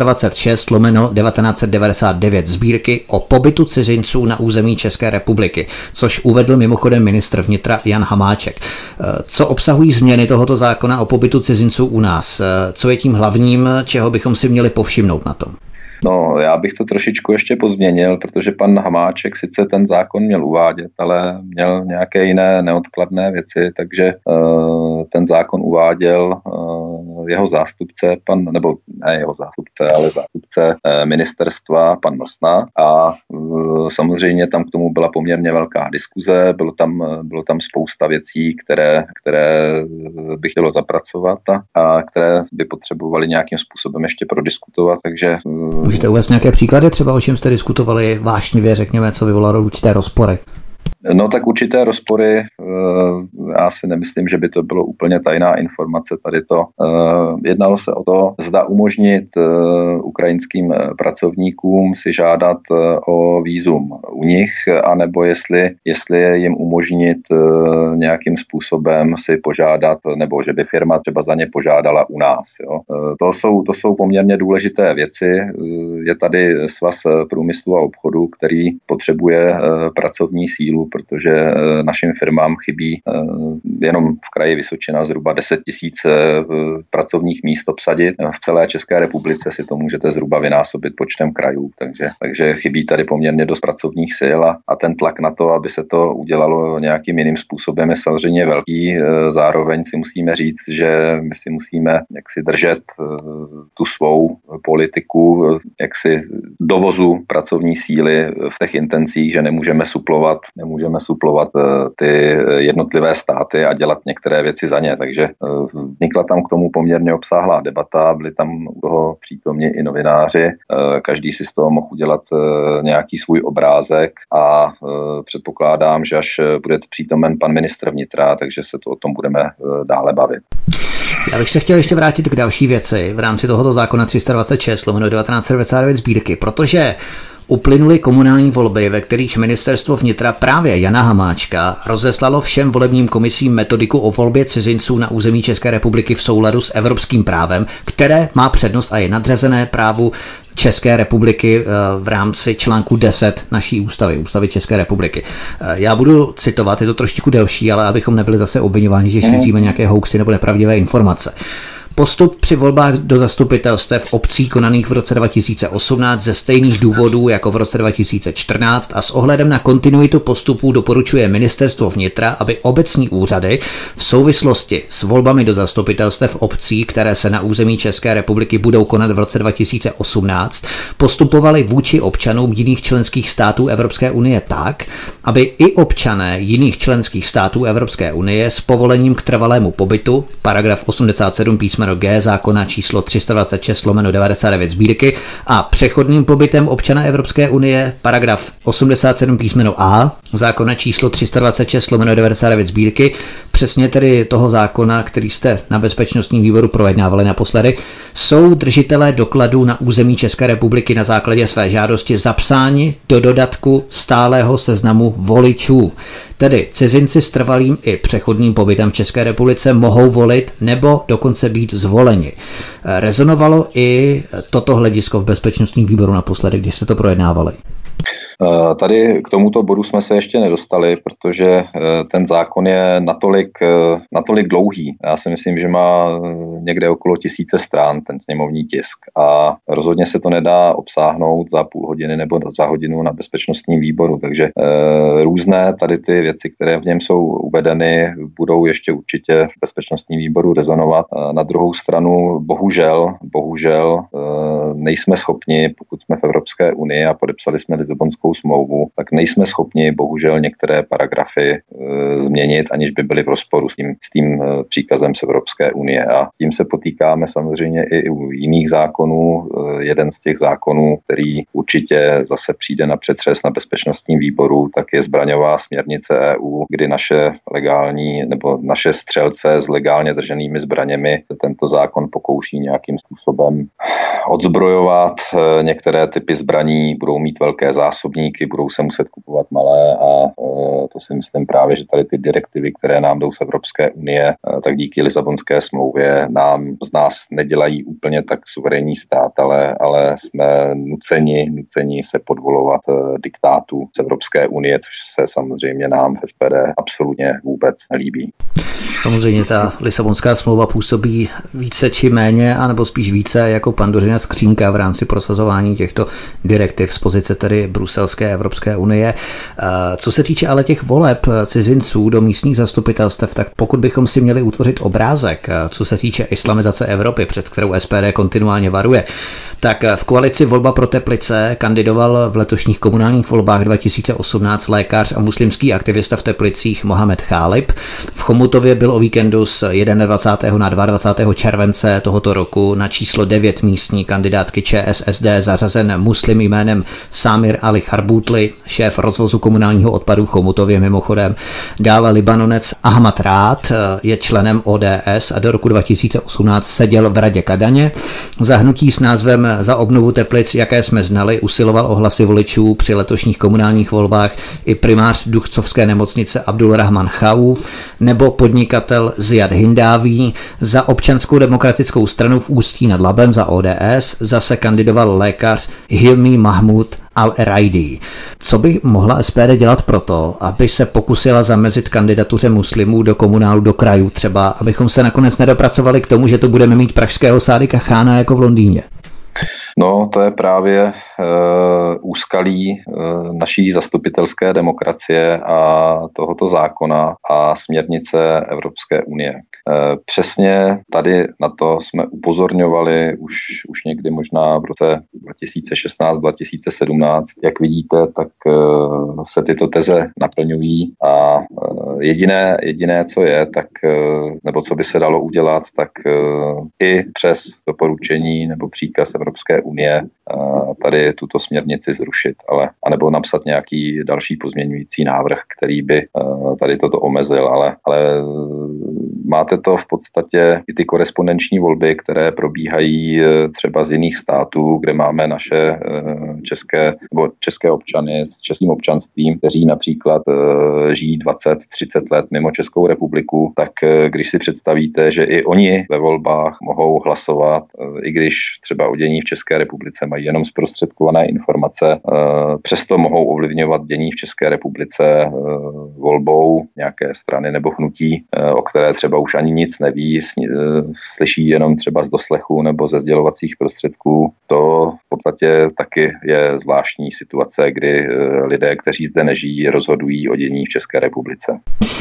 326/1999 Sbírky o pobytu cizinců na území České republiky, což uvedl mimochodem ministr vnitra Jan Hamáček. Co obsahují změny tohoto zákona o pobytu cizinců u nás? Co je tím hlavním, čeho bychom si měli povšimnout na tom? No, já bych to trošičku ještě pozměnil, protože pan Hamáček sice ten zákon měl uvádět, ale měl nějaké jiné neodkladné věci, takže ten zákon uváděl jeho zástupce, ale zástupce ministerstva, pan Mlsna, a samozřejmě tam k tomu byla poměrně velká diskuze, bylo tam spousta věcí, které by chtělo zapracovat a které by potřebovali nějakým způsobem ještě prodiskutovat, takže můžete uvést nějaké příklady, třeba o čem jste diskutovali vášnivě, řekněme, co vyvolalo určité rozpory? No tak určité rozpory, já si nemyslím, že by to bylo úplně tajná informace tady to. Jednalo se o to, zda umožnit ukrajinským pracovníkům si žádat o vízum u nich, anebo jestli jim umožnit nějakým způsobem si požádat, nebo že by firma třeba za ně požádala u nás. Jo. To jsou poměrně důležité věci. Je tady Svaz průmyslu a obchodu, který potřebuje pracovní sílu, protože našim firmám chybí jenom v kraji Vysočina zhruba 10 000 pracovních míst obsadit. V celé České republice si to můžete zhruba vynásobit počtem krajů, takže chybí tady poměrně dost pracovních sil a ten tlak na to, aby se to udělalo nějakým jiným způsobem, je samozřejmě velký. Zároveň si musíme říct, že my si musíme jaksi držet tu svou politiku jaksi dovozu pracovní síly v těch intencích, že nemůžeme suplovat ty jednotlivé státy a dělat některé věci za ně. Takže vznikla tam k tomu poměrně obsáhlá debata, byli tam u toho přítomni i novináři, každý si z toho mohl udělat nějaký svůj obrázek a předpokládám, že až bude přítomen pan ministr vnitra, takže se o tom budeme dále bavit. Já bych se chtěl ještě vrátit k další věci v rámci tohoto zákona 326/1999 Sbírky, protože uplynuly komunální volby, ve kterých ministerstvo vnitra právě Jana Hamáčka rozeslalo všem volebním komisím metodiku o volbě cizinců na území České republiky v souladu s evropským právem, které má přednost a je nadřazené právu České republiky v rámci článku 10 naší ústavy České republiky. Já budu citovat, je to trošičku delší, ale abychom nebyli zase obviňováni, že šíříme nějaké hoaxy nebo nepravdivé informace. Postup při volbách do zastupitelstev obcí konaných v roce 2018 ze stejných důvodů jako v roce 2014 a s ohledem na kontinuitu postupů doporučuje ministerstvo vnitra, aby obecní úřady v souvislosti s volbami do zastupitelstev obcí, které se na území České republiky budou konat v roce 2018, postupovaly vůči občanům jiných členských států Evropské unie tak, aby i občané jiných členských států Evropské unie s povolením k trvalému pobytu, paragraf 87 písmeno G zákona číslo 326/99 Sbírky a přechodným pobytem občana Evropské unie, paragraf 87 písmeno A zákona číslo 326/99 Sbírky, přesně tedy toho zákona, který jste na bezpečnostním výboru projednávali naposledy, jsou držitelé dokladů na území České republiky na základě své žádosti zapsáni do dodatku stálého seznamu voličů. Tedy cizinci s trvalým i přechodným pobytem v České republice mohou volit nebo dokonce být zvoleni. Rezonovalo i toto hledisko v bezpečnostním výboru naposledy, když jste to projednávali? Tady k tomuto bodu jsme se ještě nedostali, protože ten zákon je natolik dlouhý. Já si myslím, že má někde okolo 1000 strán ten sněmovní tisk a rozhodně se to nedá obsáhnout za půl hodiny nebo za hodinu na bezpečnostním výboru, takže různé tady ty věci, které v něm jsou uvedeny, budou ještě určitě v bezpečnostním výboru rezonovat. Na druhou stranu bohužel nejsme schopni, pokud jsme v Evropské unii a podepsali jsme Lisabonskou smlouvu, tak nejsme schopni bohužel některé paragrafy změnit, aniž by byly v rozporu s tím příkazem z Evropské unie. A s tím se potýkáme samozřejmě i u jiných zákonů. Jeden z těch zákonů, který určitě zase přijde na přetřes na bezpečnostním výboru, tak je zbraňová směrnice EU, kdy naše střelce s legálně drženými zbraněmi tento zákon pokouší nějakým způsobem odzbrojovat. Některé typy zbraní budou mít velké zásobníky, budou se muset kupovat malé a to si myslím právě, že tady ty direktivy, které nám jdou z Evropské unie, tak díky Lisabonské smlouvě z nás nedělají úplně tak suverénní stát, ale jsme nuceni se podvolovat diktátu z Evropské unie, což se samozřejmě nám v SPD absolutně vůbec nelíbí. Samozřejmě ta Lisabonská smlouva působí více či méně, anebo spíš více jako Pandořina skřínka v rámci prosazování těchto direktiv z pozice tedy bruselské Evropské unie. Co se týče ale těch voleb cizinců do místních zastupitelstev, tak pokud bychom si měli utvořit obrázek, co se týče islamizace Evropy, před kterou SPD kontinuálně varuje, tak v koalici Volba pro Teplice kandidoval v letošních komunálních volbách 2018 lékař a muslimský aktivista v Teplicích Mohamed Chálib. V Chomutově byl o víkendu z 21. na 22. července tohoto roku na číslo 9 místní kandidátky ČSSD zařazen muslim jménem Samir Ali Charbutli, šéf rozvozu komunálního odpadu v Chomutově mimochodem. Dále Libanonec Ahmad Rád je členem ODS a do roku 2018 seděl v Radě Kadaně. Za hnutí s názvem Za obnovu Teplic, jaké jsme znali, usiloval o hlasy voličů při letošních komunálních volbách i primář Duchcovské nemocnice Abdul Rahman Chaouf nebo podnikatel Ziad Hindaví. Za Občanskou demokratickou stranu v Ústí nad Labem za ODS zase kandidoval lékař Hilmi Mahmud Al-Eraidi. Co by mohla SPD dělat proto, aby se pokusila zamezit kandidatuře muslimů do komunálu, do krajů třeba, abychom se nakonec nedopracovali k tomu, že to budeme mít pražského Sádika Chána jako v Londýně? No, to je právě úskalí naší zastupitelské demokracie a tohoto zákona a směrnice Evropské unie. Přesně tady na to jsme upozorňovali už někdy možná v roce 2016-2017. Jak vidíte, tak se tyto teze naplňují a jediné, co je, tak, nebo co by se dalo udělat, tak i přes doporučení nebo příkaz Evropské unie tady tuto směrnici zrušit, anebo napsat nějaký další pozměňující návrh, který by tady toto omezil, ale máte to v podstatě i ty korespondenční volby, které probíhají třeba z jiných států, kde máme naše české občany s českým občanstvím, kteří například žijí 20-30 let mimo Českou republiku, tak když si představíte, že i oni ve volbách mohou hlasovat, i když třeba o dění v České republice mají jenom zprostředkované informace, přesto mohou ovlivňovat dění v České republice volbou nějaké strany nebo hnutí, o které třeba už ani nic neví, slyší jenom třeba z doslechu nebo ze sdělovacích prostředků. To v podstatě taky je zvláštní situace, kdy lidé, kteří zde nežijí, rozhodují o dění v České republice.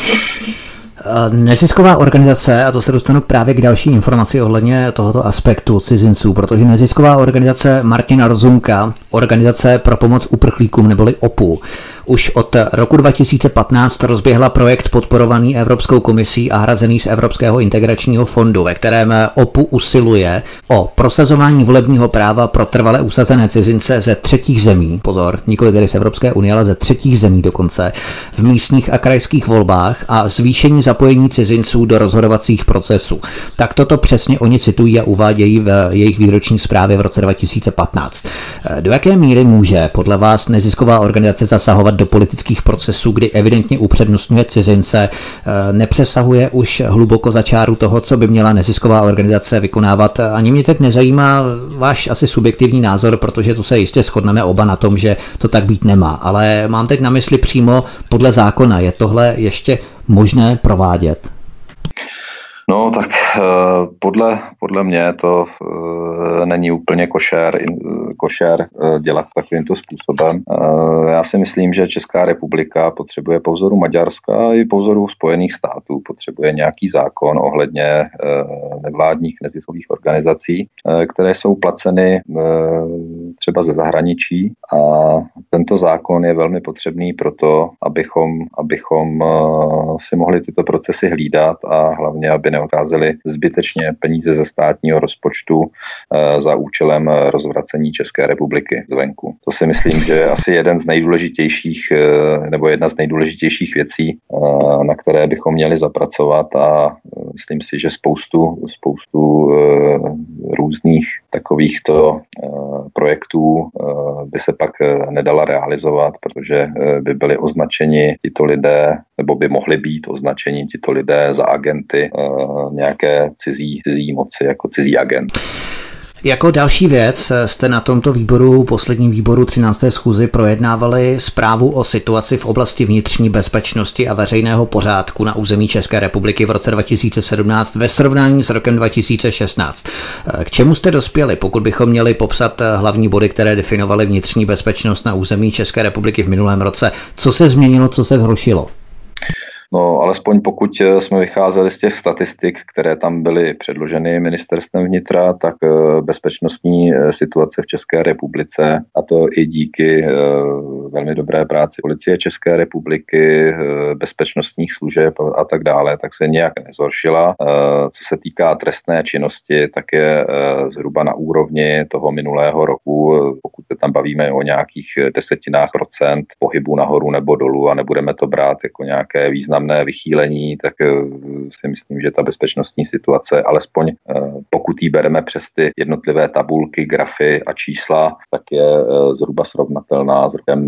Nezisková organizace, a to se dostanu právě k další informaci ohledně tohoto aspektu cizinců, protože nezisková organizace Martina Rozumka, organizace pro pomoc uprchlíkům neboli OPU, už od roku 2015 rozběhla projekt podporovaný Evropskou komisí a hrazený z Evropského integračního fondu, ve kterém OPU usiluje o prosazování volebního práva pro trvale usazené cizince ze třetích zemí, pozor, nikoli tedy z Evropské unie, ale ze třetích zemí dokonce, v místních a krajských volbách a zvýšení zapojení cizinců do rozhodovacích procesů. Tak toto přesně oni citují a uvádějí v jejich výroční zprávě v roce 2015. Do jaké míry může podle vás nezisková organizace zasahovat vstupovat do politických procesů, kdy evidentně upřednostňuje cizince, nepřesahuje už hluboko za čáru toho, co by měla nezisková organizace vykonávat. Ani mě teď nezajímá váš asi subjektivní názor, protože to se jistě shodneme oba na tom, že to tak být nemá. Ale mám teď na mysli přímo podle zákona. Je tohle ještě možné provádět? No tak podle mě to není úplně košer dělat takovýmto způsobem. Já si myslím, že Česká republika potřebuje po vzoru Maďarska i po vzoru Spojených států potřebuje nějaký zákon ohledně nevládních neziskových organizací, které jsou placeny třeba ze zahraničí, a tento zákon je velmi potřebný proto, abychom si mohli tyto procesy hlídat a hlavně, aby neodcházely zbytečně peníze ze státního rozpočtu za účelem rozvracení České republiky zvenku. To si myslím, že je asi jedna z nejdůležitějších věcí, na které bychom měli zapracovat, a myslím si, že spoustu různých takovýchto projektů by se pak nedala realizovat, protože by byli označeni tito lidé, nebo by mohli být označeni tito lidé za agenty nějaké cizí moci, jako cizí agent. Jako další věc jste na tomto výboru, posledním výboru 13. schůzi, projednávali zprávu o situaci v oblasti vnitřní bezpečnosti a veřejného pořádku na území České republiky v roce 2017 ve srovnání s rokem 2016. K čemu jste dospěli, pokud bychom měli popsat hlavní body, které definovaly vnitřní bezpečnost na území České republiky v minulém roce? Co se změnilo, co se zhoršilo? No, alespoň pokud jsme vycházeli z těch statistik, které tam byly předloženy ministerstvem vnitra, tak bezpečnostní situace v České republice, a to i díky velmi dobré práci policie České republiky, bezpečnostních služeb a tak dále, tak se nějak nezhoršila. Co se týká trestné činnosti, tak je zhruba na úrovni toho minulého roku, pokud se tam bavíme o nějakých 10% pohybu nahoru nebo dolů a nebudeme to brát jako nějaké významné vychýlení, tak si myslím, že ta bezpečnostní situace, alespoň pokud ji bereme přes ty jednotlivé tabulky, grafy a čísla, tak je zhruba srovnatelná s rokem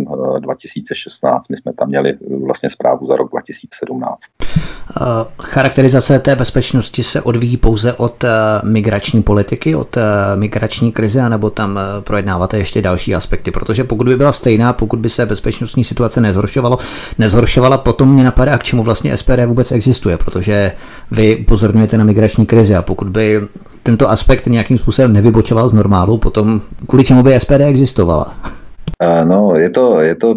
2016. My jsme tam měli vlastně zprávu za rok 2017. Charakterizace té bezpečnosti se odvíjí pouze od migrační politiky, od migrační krize, anebo tam projednáváte ještě další aspekty? Protože pokud by byla stejná, pokud by se bezpečnostní situace nezhoršovala, potom mě napadá, k čemu vlastně SPD vůbec existuje, protože vy upozorňujete na migrační krizi, a pokud by tento aspekt nějakým způsobem nevybočoval z normálu, potom kvůli čemu by SPD existovala? No, je to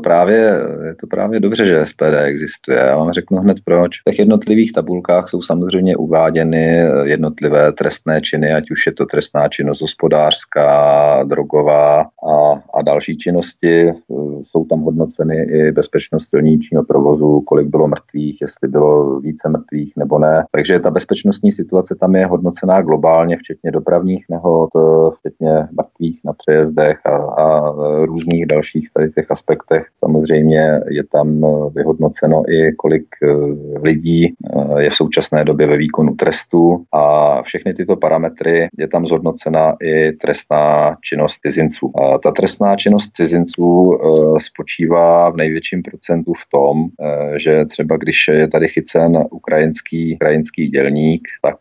právě dobře, že SPD existuje. Já vám řeknu hned proč. V těch jednotlivých tabulkách jsou samozřejmě uváděny jednotlivé trestné činy, ať už je to trestná činnost hospodářská, drogová a další činnosti. Jsou tam hodnoceny i bezpečnost silničního provozu, kolik bylo mrtvých, jestli bylo více mrtvých nebo ne. Takže ta bezpečnostní situace tam je hodnocená globálně, včetně dopravních nehod, včetně mrtvých na přejezdech a různých dalších tady těch aspektech. Samozřejmě je tam vyhodnoceno i kolik lidí je v současné době ve výkonu trestu, a všechny tyto parametry je tam zhodnocena i trestná činnost cizinců. A ta trestná činnost cizinců spočívá v největším procentu v tom, že třeba když je tady chycen ukrajinský dělník, tak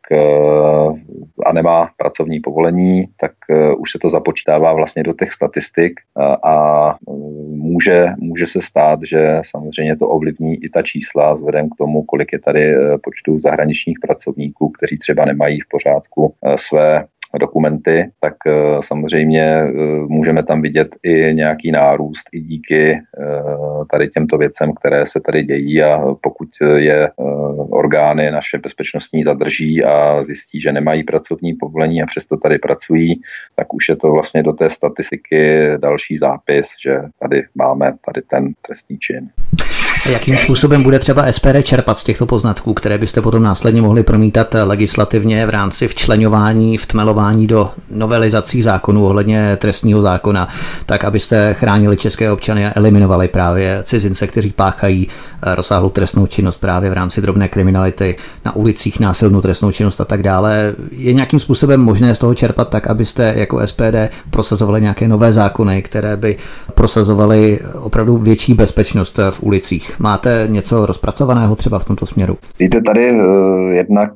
a nemá pracovní povolení, tak už se to započítává vlastně do těch statistik a může se stát, že samozřejmě to ovlivní i ta čísla vzhledem k tomu, kolik je tady počtu zahraničních pracovníků, kteří třeba nemají v pořádku své dokumenty, tak samozřejmě můžeme tam vidět i nějaký nárůst i díky tady těmto věcem, které se tady dějí, a pokud je orgány naše bezpečnostní zadrží a zjistí, že nemají pracovní povolení a přesto tady pracují, tak už je to vlastně do té statistiky další zápis, že tady máme ten trestný čin. A jakým způsobem bude třeba SPD čerpat z těchto poznatků, které byste potom následně mohli promítat legislativně v rámci včleňování, vtmelování do novelizací zákonů ohledně trestního zákona, tak abyste chránili české občany a eliminovali právě cizince, kteří páchají rozsáhlou trestnou činnost právě v rámci drobné kriminality na ulicích, násilnou trestnou činnost a tak dále. Je nějakým způsobem možné z toho čerpat tak, abyste jako SPD prosazovali nějaké nové zákony, které by prosazovaly opravdu větší bezpečnost v ulicích? Máte něco rozpracovaného třeba v tomto směru? Víte, tady jednak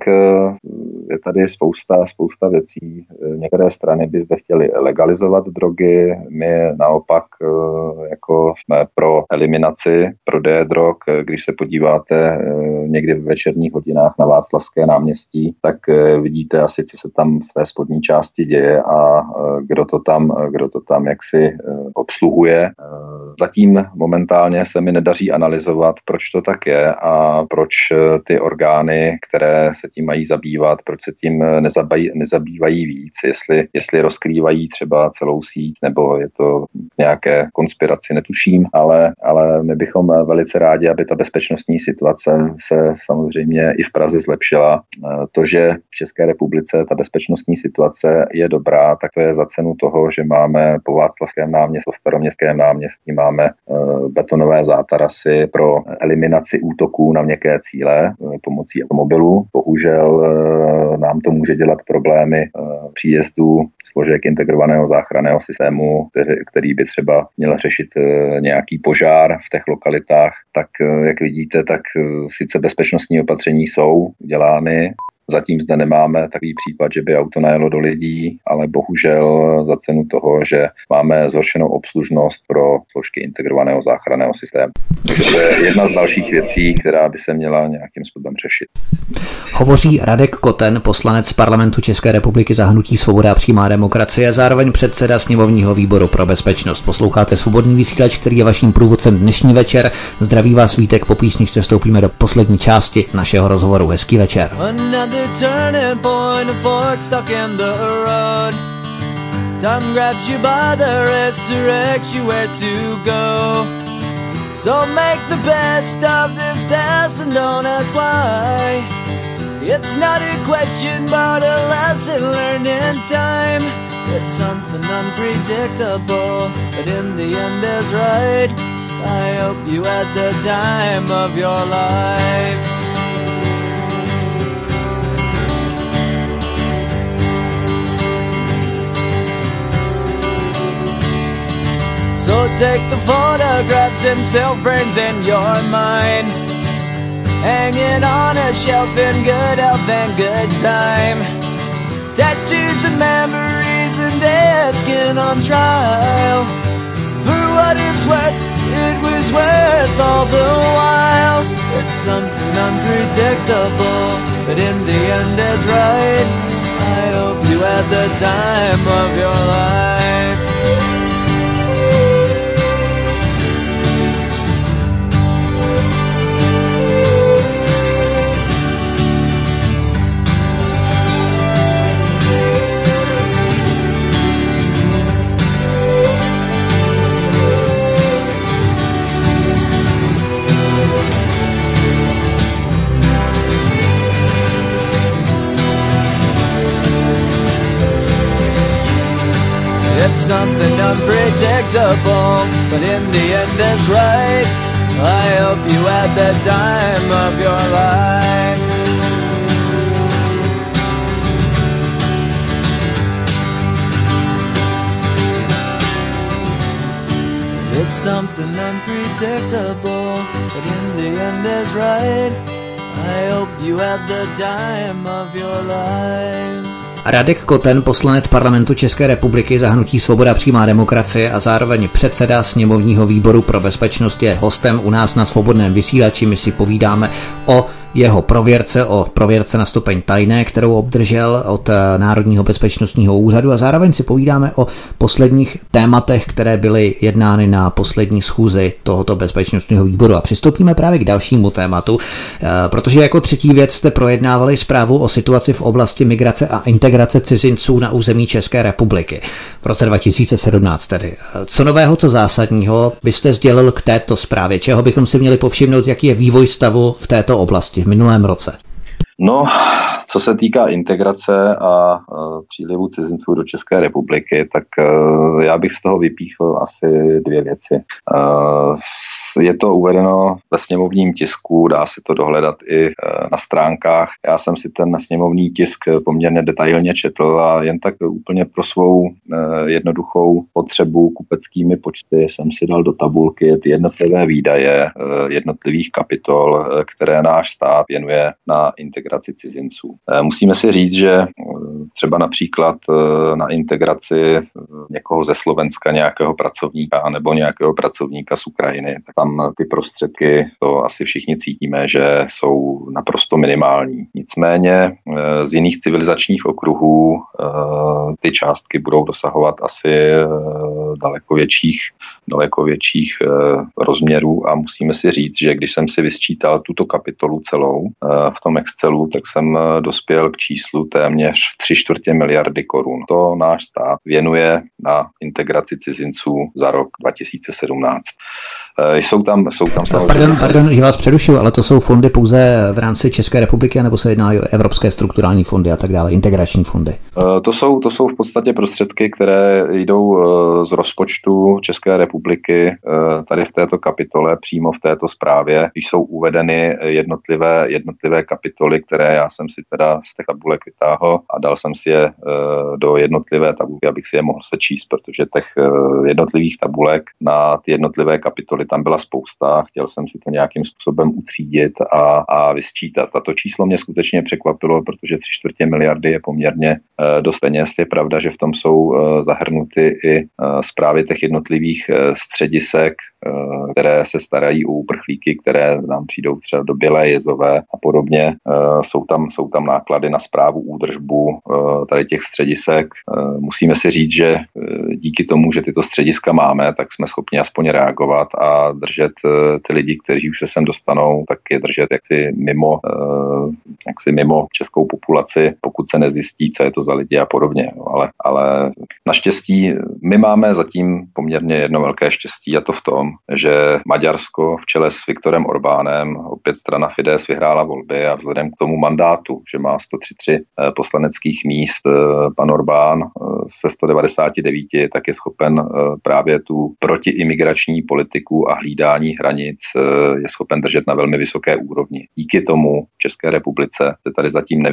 je tady spousta věcí. Některé strany by zde chtěly legalizovat drogy, my naopak jako jsme pro eliminaci prodeje drog. Když se podíváte někdy v večerních hodinách na Václavské náměstí, tak vidíte asi, co se tam v té spodní části děje a kdo to tam jaksi obsluhuje. Zatím momentálně se mi nedaří analyzovat, proč to tak je a proč ty orgány, které se tím mají zabývat, proč se tím nezabývají víc, jestli rozkrývají třeba celou síť, nebo je to nějaké konspiraci, netuším, ale my bychom velice rádi, aby ta bezpečnostní situace se samozřejmě i v Praze zlepšila. To, že v České republice ta bezpečnostní situace je dobrá, tak to je za cenu toho, že máme po Václavském náměstí, po Staroměstském náměstí máme betonové zátarasy pro eliminaci útoků na měkké cíle pomocí automobilů. Bohužel nám to může dělat problémy příjezdu složek integrovaného záchranného systému, který by třeba měl řešit nějaký požár v těch lokalitách. Tak jak vidíte, tak sice bezpečnostní opatření jsou dělány, zatím zde nemáme takový případ, že by auto najelo do lidí, ale bohužel za cenu toho, že máme zhoršenou obslužnost pro složky integrovaného záchranného systému. Takže to je jedna z dalších věcí, která by se měla nějakým způsobem řešit. Hovoří Radek Koten, poslanec Parlamentu České republiky za hnutí Svoboda a přímá demokracie, zároveň předseda sněmovního výboru pro bezpečnost. Posloucháte Svobodný vysílač, který je vaším průvodcem dnešní večer. Zdraví vás Vítek, po písničce vstoupíme do poslední části našeho rozhovoru. Hezký večer. Turning point, a fork stuck in the road. Time grabs you by the wrist, directs you where to go. So make the best of this test and don't ask why. It's not a question but a lesson learned in time. It's something unpredictable, but in the end is right. I hope you had the time of your life. So take the photographs and still frames in your mind, hanging on a shelf in good health and good time. Tattoos and memories and dead skin on trial. For what it's worth, it was worth all the while. It's something unpredictable, but in the end is right. I hope you had the time of your life. It's something unpredictable, but in the end it's right. I hope you had the time of your life. It's something unpredictable, but in the end is right. I hope you had the time of your life. Radek Koten, poslanec Parlamentu České republiky za hnutí Svoboda a přímá demokracie a zároveň předseda sněmovního výboru pro bezpečnost, je hostem u nás na Svobodném vysílači. My si povídáme o jeho prověrce na stupeň tajné, kterou obdržel od Národního bezpečnostního úřadu, a zároveň si povídáme o posledních tématech, které byly jednány na poslední schůzi tohoto bezpečnostního výboru. A přistoupíme právě k dalšímu tématu, protože jako třetí věc jste projednávali zprávu o situaci v oblasti migrace a integrace cizinců na území České republiky v roce 2017 tedy. Co nového, co zásadního byste sdělil k této zprávě? Čeho bychom si měli povšimnout, jaký je vývoj stavu v této oblasti v minulém roce? No, co se týká integrace a přílivu cizinců do České republiky, tak já bych z toho vypíchl asi dvě věci. Je to uvedeno ve sněmovním tisku, dá se to dohledat i na stránkách. Já jsem si ten sněmovní tisk poměrně detailně četl a jen tak úplně pro svou jednoduchou potřebu kupeckými počty jsem si dal do tabulky ty jednotlivé výdaje jednotlivých kapitol, které náš stát věnuje na integraci cizinců. Musíme si říct, že třeba například na integraci někoho ze Slovenska, nějakého pracovníka nebo nějakého pracovníka z Ukrajiny, tak tam ty prostředky, to asi všichni cítíme, že jsou naprosto minimální. Nicméně z jiných civilizačních okruhů ty částky budou dosahovat asi daleko větších rozměrů a musíme si říct, že když jsem si vysčítal tuto kapitolu celou v tom Excelu, tak jsem dospěl k číslu téměř 3/4 miliardy korun. To náš stát věnuje na integraci cizinců za rok 2017. Jsou tam samozřejmě... Pardon, že vás přerušuju, ale to jsou fondy pouze v rámci České republiky, nebo se jedná o evropské strukturální fondy a tak dále, integrační fondy? To jsou v podstatě prostředky, které jdou z rozpočtu České republiky. Tady v této kapitole, přímo v této zprávě, jsou uvedeny jednotlivé kapitoly, které já jsem si teda z těch tabulek vytáhl a dal jsem si je do jednotlivé tabulky, abych si je mohl sečíst, protože těch jednotlivých tabulek na ty jednotlivé kapitoly tam byla spousta, chtěl jsem si to nějakým způsobem utřídit a vysčítat. A to číslo mě skutečně překvapilo, protože 3/4 miliardy je poměrně dost peněz. Je pravda, že v tom jsou zahrnuty i zprávy těch jednotlivých středisek, které se starají o uprchlíky, které nám přijdou třeba do Bělé Jezové a podobně. Jsou tam náklady na správu, údržbu tady těch středisek. Musíme si říct, že díky tomu, že tyto střediska máme, tak jsme schopni aspoň reagovat a držet ty lidi, kteří už se sem dostanou, tak je držet jaksi mimo českou populaci, pokud se nezjistí, co je to za lidi a podobně. Ale naštěstí my máme zatím poměrně jedno velké štěstí, a to v tom, že Maďarsko v čele s Viktorem Orbánem, opět strana Fidesz, vyhrála volby a vzhledem k tomu mandátu, že má 133 poslaneckých míst, pan Orbán se 199, tak je schopen právě tu protiimigrační politiku a hlídání hranic je schopen držet na velmi vysoké úrovni. Díky tomu v České republice se tady zatím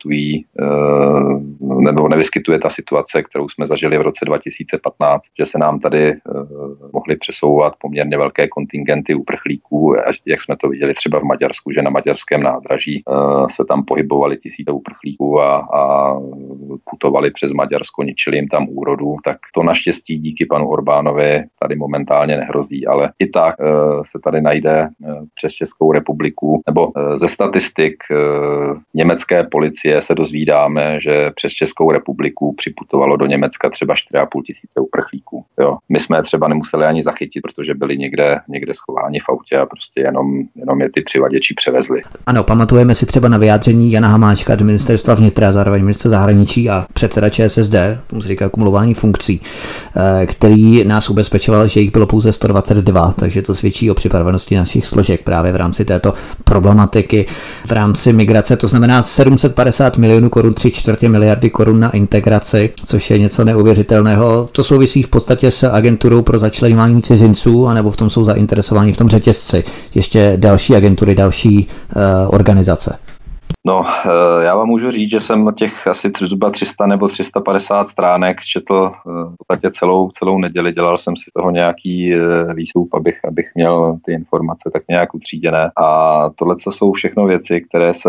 nevyskytuje ta situace, kterou jsme zažili v roce 2015, že se nám tady mohly přesouvat poměrně velké kontingenty uprchlíků, jak jsme to viděli třeba v Maďarsku, že na maďarském nádraží se tam pohybovali tisíce uprchlíků a putovali přes Maďarsko, ničili jim tam úrodu, tak to naštěstí díky panu Orbánovi tady momentálně nehrozí, ale i tak se tady najde přes Českou republiku, nebo ze statistik německé policie se dozvídáme, že přes Českou republiku připutovalo do Německa třeba 4,5 tisíce uprchlíků. Jo. My jsme třeba nemuseli ani zachytit, protože byli někde schováni v autě a prostě jenom je ty přivaděči převezli. Ano, pamatujeme si třeba na vyjádření Jana Hamáčka z ministerstva vnitra, zároveň ministra zahraničí a předseda ČSSD, tomu se říká kumulování funkcí, který nás ubezpečoval, že jich bylo pouze 122, takže to svědčí o připravenosti našich složek právě v rámci této problematiky. V rámci migrace to znamená 750 milionů korun, 3/4 miliardy korun na integraci, což je něco neuvěřitelného. To souvisí v podstatě s agenturou pro začleňování cizinců, anebo v tom jsou zainteresováni v tom řetězci ještě další agentury, další organizace. No, já vám můžu říct, že jsem těch asi zhruba 300 nebo 350 stránek četl v podstatě celou neděli. Dělal jsem si toho nějaký výstup, abych měl ty informace tak nějak utříděné. A tohle jsou všechno věci,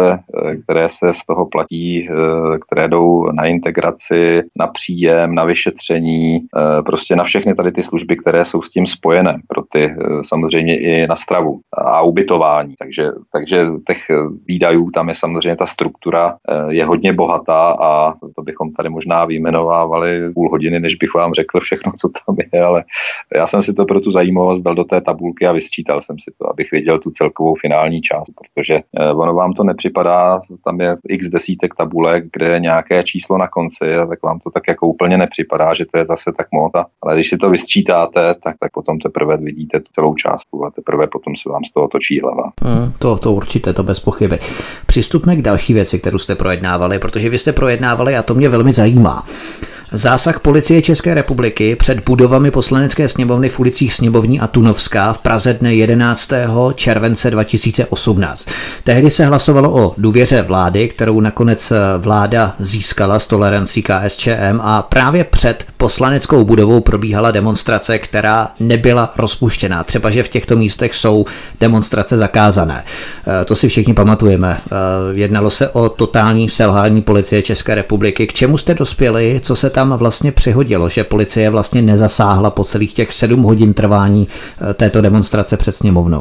které se z toho platí, které jdou na integraci, na příjem, na vyšetření, prostě na všechny tady ty služby, které jsou s tím spojené, pro ty samozřejmě i na stravu a ubytování. Takže těch výdajů tam je samozřejmě ta struktura je hodně bohatá a to bychom tady možná vyjmenovávali půl hodiny, než bych vám řekl všechno, co tam je, ale já jsem si to pro tu zajímavost dal do té tabulky a vysčítal jsem si to, abych věděl tu celkovou finální část, protože ono vám to nepřipadá, tam je x desítek tabulek, kde je nějaké číslo na konci, a tak vám to tak jako úplně nepřipadá, že to je zase tak moc, ale když si to vysčítáte, tak potom teprve vidíte tu celou částku a teprve potom se vám z toho točí hlava. To určitě, to bez pochyby. Přistupme k další věci, kterou jste projednávali, protože vy jste projednávali a to mě velmi zajímá. Zásah Policie České republiky před budovami Poslanecké sněmovny v ulicích Sněmovní a Tunovská v Praze dne 11. července 2018. Tehdy se hlasovalo o důvěře vlády, kterou nakonec vláda získala s tolerancí KSČM a právě před poslaneckou budovou probíhala demonstrace, která nebyla rozpuštěná. Třeba, že v těchto místech jsou demonstrace zakázané. To si všichni pamatujeme. Jednalo se o totální selhání Policie České republiky. K čemu jste dospěli, co se tam vlastně přihodilo, že policie vlastně nezasáhla po celých těch 7 hodin trvání této demonstrace před sněmovnou?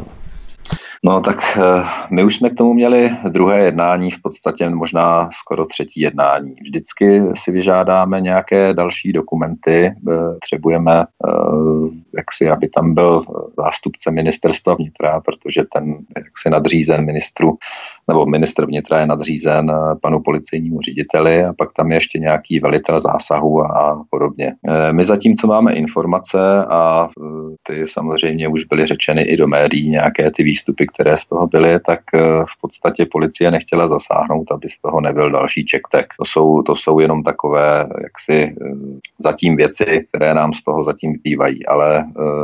No tak my už jsme k tomu měli druhé jednání, v podstatě možná skoro třetí jednání. Vždycky si vyžádáme nějaké další dokumenty, potřebujeme jaksi, aby tam byl zástupce ministerstva vnitra, protože ten jaksi nadřízen ministru, nebo ministr vnitra je nadřízen panu policejnímu řediteli a pak tam je ještě nějaký velitel zásahu a podobně. My zatímco máme informace a ty samozřejmě už byly řečeny i do médií, nějaké ty výstupy, které z toho byly, tak v podstatě policie nechtěla zasáhnout, aby z toho nebyl další čektek. To jsou jenom takové jaksi zatím věci, které nám z toho zatím vyplývají, ale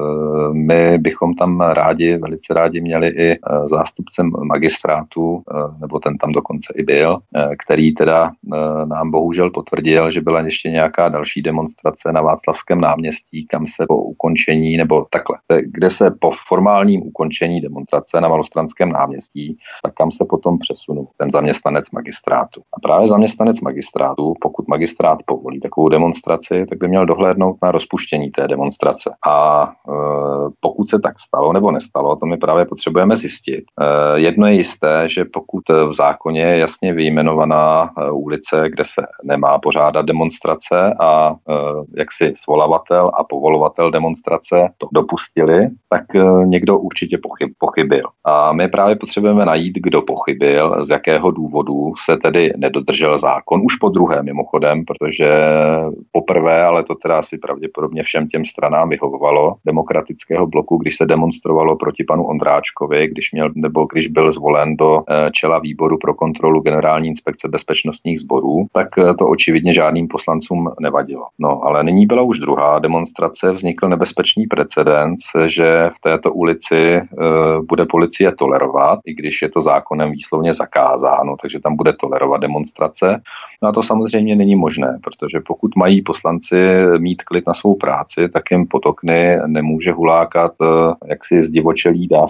my bychom tam velice rádi měli i zástupcem magistrátu, nebo ten tam dokonce i byl, který teda nám bohužel potvrdil, že byla ještě nějaká další demonstrace na Václavském náměstí, kam se po ukončení, nebo takhle, kde se po formálním ukončení demonstrace na Malostranském náměstí, tak kam se potom přesunul ten zaměstnanec magistrátu. A právě zaměstnanec magistrátu, pokud magistrát povolí takovou demonstraci, tak by měl dohlédnout na rozpuštění té demonstrace. A pokud se tak stalo nebo nestalo, to my právě potřebujeme zjistit. Jedno je jisté, že pokud v zákoně je jasně vyjmenovaná ulice, kde se nemá pořádat demonstrace a jaksi svolavatel a povolovatel demonstrace to dopustili, tak někdo určitě pochybil. A my právě potřebujeme najít, kdo pochybil, z jakého důvodu se tedy nedodržel zákon. Už po druhé mimochodem, protože poprvé, ale to teda asi pravděpodobně všem těm stranám vyhovovalo, Demokratického bloku, když se demonstrovalo proti panu Ondráčkovi, když byl zvolen do čela výboru pro kontrolu Generální inspekce bezpečnostních sborů, tak to očividně žádným poslancům nevadilo. No, ale nyní byla už druhá demonstrace, vznikl nebezpečný precedens, že v této ulici bude policie tolerovat, i když je to zákonem výslovně zakázáno, takže tam bude tolerovat demonstrace. No a to samozřejmě není možné, protože pokud mají poslanci mít klid na svou práci, tak jim pod okny nemůže hulákat jaksi zdivočelý dáv,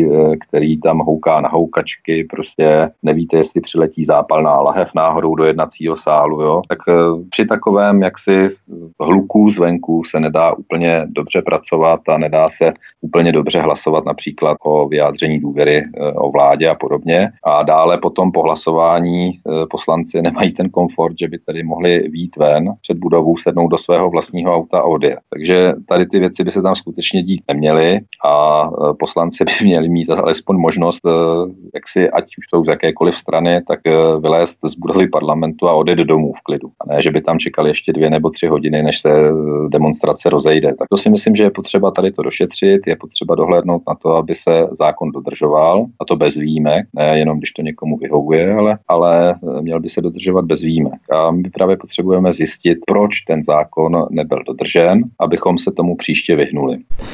který tam houká na houkačky, prostě nevíte, jestli přiletí zápalná lahev náhodou do jednacího sálu, jo? Tak při takovém jaksi hluku zvenku se nedá úplně dobře pracovat a nedá se úplně dobře hlasovat například o vyjádření důvěry o vládě a podobně. A dále potom po hlasování poslanci nemají ten komfort, že by tady mohli vyjít ven před budovou, sednout do svého vlastního auta a odjet. Takže tady ty věci by se tam skutečně dít neměly a poslanci by měli mít alespoň možnost, jak si, ať už jsou z jakékoliv strany, tak vylézt z budovy parlamentu a odjet domů v klidu. A ne, že by tam čekali ještě 2 nebo 3 hodiny, než se demonstrace rozejde. Tak to si myslím, že je potřeba tady to došetřit, je potřeba dohlédnout na to, aby se zákon dodržoval, a to bez výjimek, ne jenom když to někomu vyhovuje, ale měl by se dodržovat bez výjimek. A my právě potřebujeme zjistit, proč ten zákon nebyl dodržen, abychom se tomu příště vyhnuli.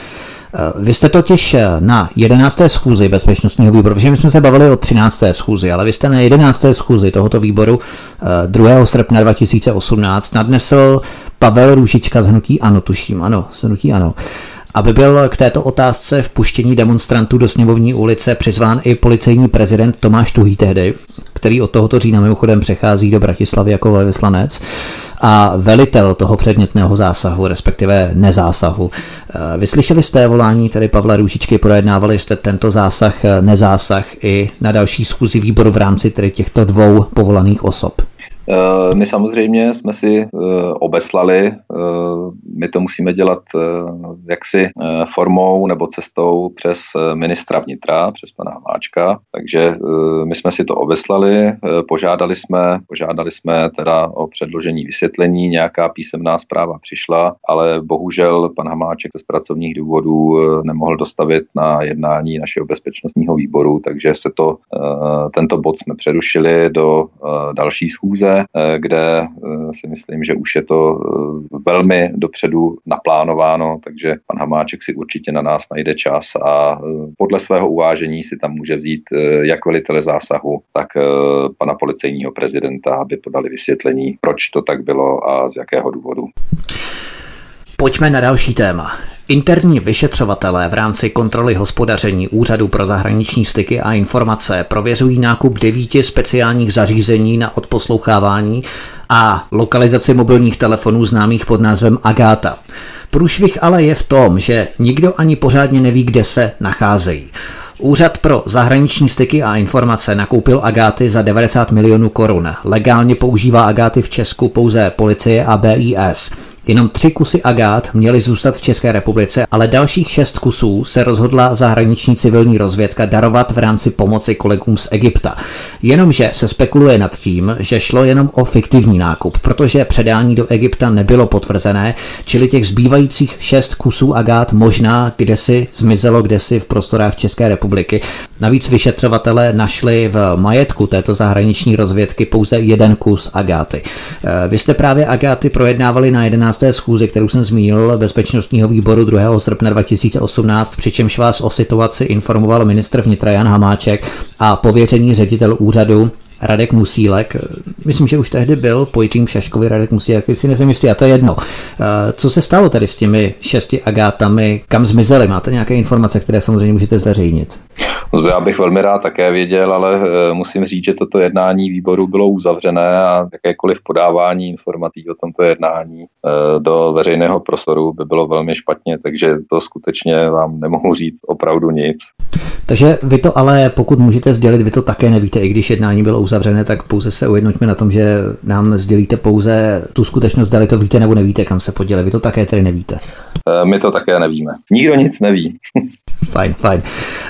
Vy jste totiž na 11. schůzi bezpečnostního výboru, protože my jsme se bavili o 13. schůzi, ale vy jste na 11. schůzi tohoto výboru 2. srpna 2018 nadnesl Pavel Růžička z hnutí ANO, tuším, ano, z hnutí ANO, aby byl k této otázce vpuštění demonstrantů do Sněmovní ulice přizván i policejní prezident Tomáš Tuhý tehdy, který od tohoto října mimochodem přechází do Bratislavy jako velvyslanec, a velitel toho předmětného zásahu, respektive nezásahu. Vyslyšeli jste volání tedy Pavla Růžičky, projednávali jste tento zásah, nezásah i na další schůzi výboru v rámci tedy těchto dvou povolaných osob? My samozřejmě jsme si obeslali, my to musíme dělat jaksi formou nebo cestou přes ministra vnitra, přes pana Hamáčka, takže my jsme si to obeslali, požádali jsme teda o předložení vysvětlení, nějaká písemná zpráva přišla, ale bohužel pan Hamáček z pracovních důvodů nemohl dostavit na jednání našeho bezpečnostního výboru, takže tento bod jsme přerušili do další schůze, kde si myslím, že už je to velmi dopředu naplánováno, takže pan Hamáček si určitě na nás najde čas a podle svého uvážení si tam může vzít jak velitele zásahu, tak pana policejního prezidenta, aby podali vysvětlení, proč to tak bylo a z jakého důvodu. Pojďme na další téma. Interní vyšetřovatelé v rámci kontroly hospodaření Úřadu pro zahraniční styky a informace prověřují nákup 9 speciálních zařízení na odposlouchávání a lokalizaci mobilních telefonů známých pod názvem Agáta. Průšvih ale je v tom, že nikdo ani pořádně neví, kde se nacházejí. Úřad pro zahraniční styky a informace nakoupil Agáty za 90 milionů korun. Legálně používá Agáty v Česku pouze policie a BIS. Jenom 3 kusy agát měly zůstat v České republice, ale dalších 6 kusů se rozhodla zahraniční civilní rozvědka darovat v rámci pomoci kolegům z Egypta. Jenomže se spekuluje nad tím, že šlo jenom o fiktivní nákup, protože předání do Egypta nebylo potvrzené, čili těch zbývajících 6 kusů agát možná kdesi zmizelo kdesi v prostorách České republiky. Navíc vyšetřovatelé našli v majetku této zahraniční rozvědky pouze 1 kus agáty. Vy jste právě agáty projednávali na 11. schůzi, kterou jsem zmínil, bezpečnostního výboru 2. srpna 2018, přičemž vás o situaci informoval ministr vnitra Jan Hamáček a pověřený ředitel úřadu Radek Musílek. Myslím, že už tehdy byl po Jiřím Šaškovi Radek Musílek, teď si nejsem jistý, a to je jedno. Co se stalo tady s těmi 6 agátami, kam zmizely? Máte nějaké informace, které samozřejmě můžete zveřejnit? No to já bych velmi rád také věděl, ale musím říct, že toto jednání výboru bylo uzavřené a jakékoliv podávání informací o tomto jednání do veřejného prostoru by bylo velmi špatně, takže to skutečně vám nemohu říct opravdu nic. Takže vy to ale, pokud můžete sdělit, vy to také nevíte, i když jednání bylo uzavřené, tak pouze se ujednoťme na tom, že nám sdělíte pouze tu skutečnost, zdali to víte nebo nevíte, kam se podělili. Vy to také tedy nevíte. My to také nevíme. Nikdo nic neví. Fajn.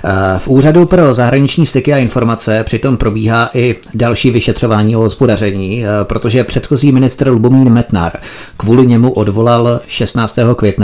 V Úřadu pro zahraniční styky a informace přitom probíhá i další vyšetřování o hospodaření, protože předchozí ministr Lubomír Metnar kvůli němu odvolal 16. května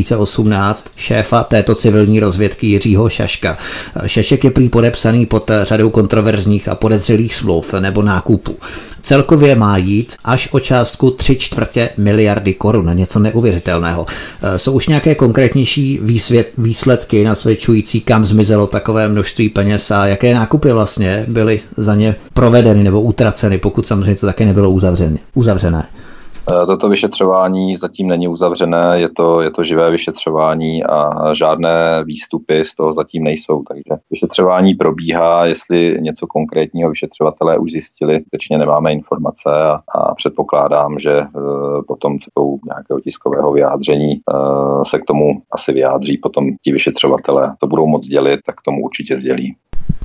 2018 šéfa této civilní rozvědky Jiřího Šaška. Šašek je prý podepsaný pod řadou kontroverzních a podezřelých smluv nebo nákupů. Celkově má jít až o částku 3/4 miliardy korun, něco neuvěřitelného. Jsou už nějaké konkrétnější výsledky nasvědčující, kam zmizelo takové množství peněz a jaké nákupy vlastně byly za ně provedeny nebo utraceny, pokud samozřejmě to také nebylo uzavřené. Toto vyšetřování zatím není uzavřené, je to živé vyšetřování a žádné výstupy z toho zatím nejsou, takže vyšetřování probíhá, jestli něco konkrétního vyšetřovatelé už zjistili, skutečně nemáme informace a předpokládám, že potom cestou nějakého tiskového vyjádření se k tomu asi vyjádří potom ti vyšetřovatelé, to budou moc sdělit, tak tomu určitě sdělí.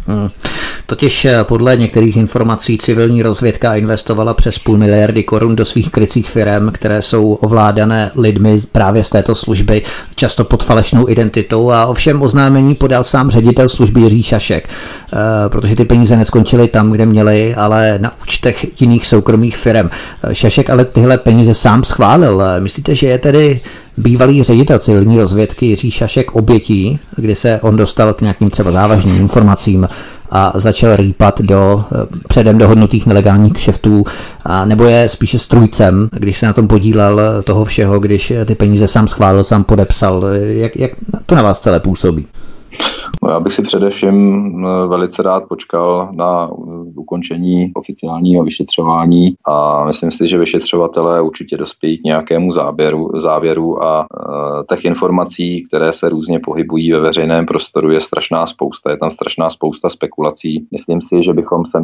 Totiž podle některých informací civilní rozvědka investovala přes 500 miliardy korun do svých krycích firem, které jsou ovládané lidmi právě z této služby, často pod falešnou identitou, a ovšem oznámení podal sám ředitel služby Jiří Šašek, protože ty peníze neskončily tam, kde měly, ale na účtech jiných soukromých firem. Šašek ale tyhle peníze sám schválil. Myslíte, že je tedy bývalý ředitel civilní rozvědky Jiří Šašek obětí, kdy se on dostal k nějakým třeba závažným informacím a začal rýpat do předem dohodnutých nelegálních kšeftů, a nebo je spíše strůjcem, když se na tom podílel toho všeho, když ty peníze sám schválil, sám podepsal. Jak to na vás celé působí? No, já bych si především velice rád počkal na ukončení oficiálního vyšetřování a myslím si, že vyšetřovatelé určitě dospějí k nějakému závěru a těch informací, které se různě pohybují ve veřejném prostoru, je strašná spousta. Je tam strašná spousta spekulací. Myslím si, že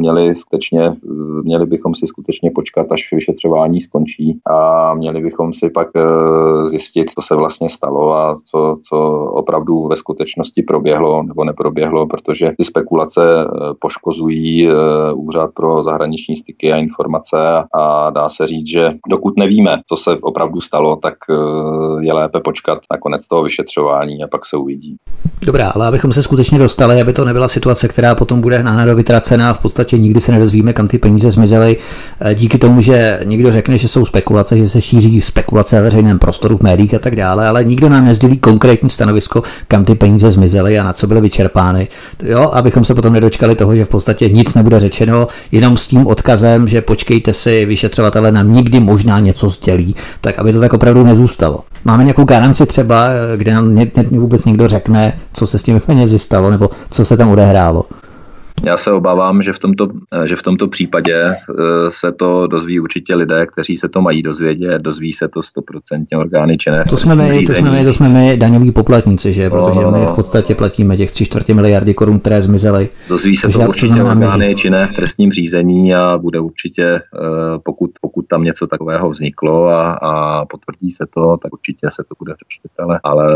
měli bychom si skutečně počkat, až vyšetřování skončí a měli bychom si pak zjistit, co se vlastně stalo a co opravdu ve skutečnosti proběhlo nebo neproběhlo, protože ty spekulace poškozují Úřad pro zahraniční styky a informace a dá se říct, že dokud nevíme, co se opravdu stalo, tak je lépe počkat na konec toho vyšetřování a pak se uvidí. Dobrá, ale abychom se skutečně dostali, aby to nebyla situace, která potom bude náhodou vytracená a v podstatě nikdy se nedozvíme, kam ty peníze zmizely, díky tomu, že někdo řekne, že jsou spekulace, že se šíří spekulace ve veřejném prostoru, v médiích a tak dále, ale nikdo nám nesdělí konkrétní stanovisko, kam ty peníze zmizely a na co byly vyčerpány. Jo, abychom se potom nedočkali toho, že v podstatě nic nebude řečeno, jenom s tím odkazem, že počkejte si, vyšetřovatelé nám nikdy možná něco sdělí, tak aby to tak opravdu nezůstalo. Máme nějakou garanci třeba, kde nám vůbec někdo řekne, co se s těmi penězi stalo, nebo co se tam odehrálo? Já se obávám, že v tomto případě se to dozví určitě lidé, kteří se to mají dozvědět, dozví se to 100% orgány činné. To jsme my daňoví poplatníci, že? Protože my v podstatě platíme těch 3/4 miliardy korun, které zmizely. Dozví se to určitě orgány činné v trestním řízení a bude určitě, pokud tam něco takového vzniklo a potvrdí se to, tak určitě se to bude řešit. Ale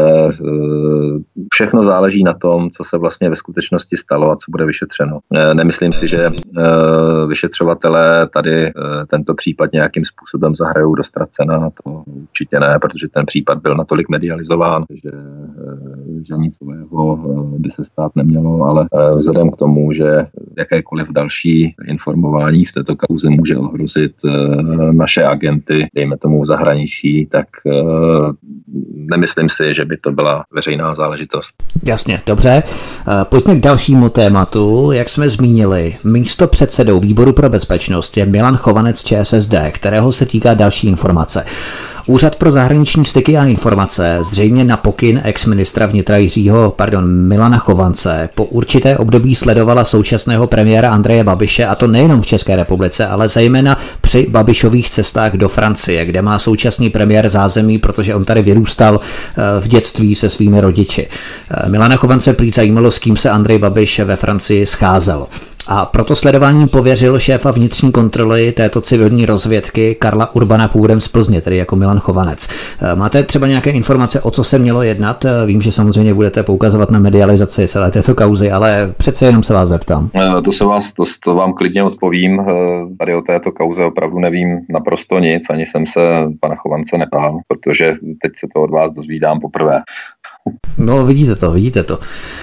všechno záleží na tom, co se vlastně ve skutečnosti stalo a co bude vyšetřeno. Nemyslím si, že vyšetřovatelé tady tento případ nějakým způsobem zahrajou do ztracena. To určitě ne, protože ten případ byl natolik medializován, že nic takového by se stát nemělo, ale vzhledem k tomu, že jakékoliv další informování v této kauze může ohrozit naše agenty, dejme tomu v zahraničí, tak nemyslím si, že by to byla veřejná záležitost. Jasně, dobře. Pojďme k dalšímu tématu. Jak jsme zmínili, místopředsedou výboru pro bezpečnost je Milan Chovanec ČSSD, kterého se týká další informace. Úřad pro zahraniční styky a informace zřejmě na pokyn ex-ministra vnitra Milana Chovance po určité období sledovala současného premiéra Andreje Babiše, a to nejenom v České republice, ale zejména při Babišových cestách do Francie, kde má současný premiér zázemí, protože on tady vyrůstal v dětství se svými rodiči. Milana Chovance prý zajímalo, s kým se Andrej Babiš ve Francii scházel. A proto sledováním pověřil šéfa vnitřní kontroly této civilní rozvědky Karla Urbana původem z Plzně, tedy jako Milan Chovanec. Máte třeba nějaké informace, o co se mělo jednat? Vím, že samozřejmě budete poukazovat na medializaci celé této kauzy, ale přece jenom se vás zeptám. To vám klidně odpovím. Tady o této kauze opravdu nevím naprosto nic, ani jsem se pana Chovance neptal, protože teď se to od vás dozvídám poprvé. No, vidíte to.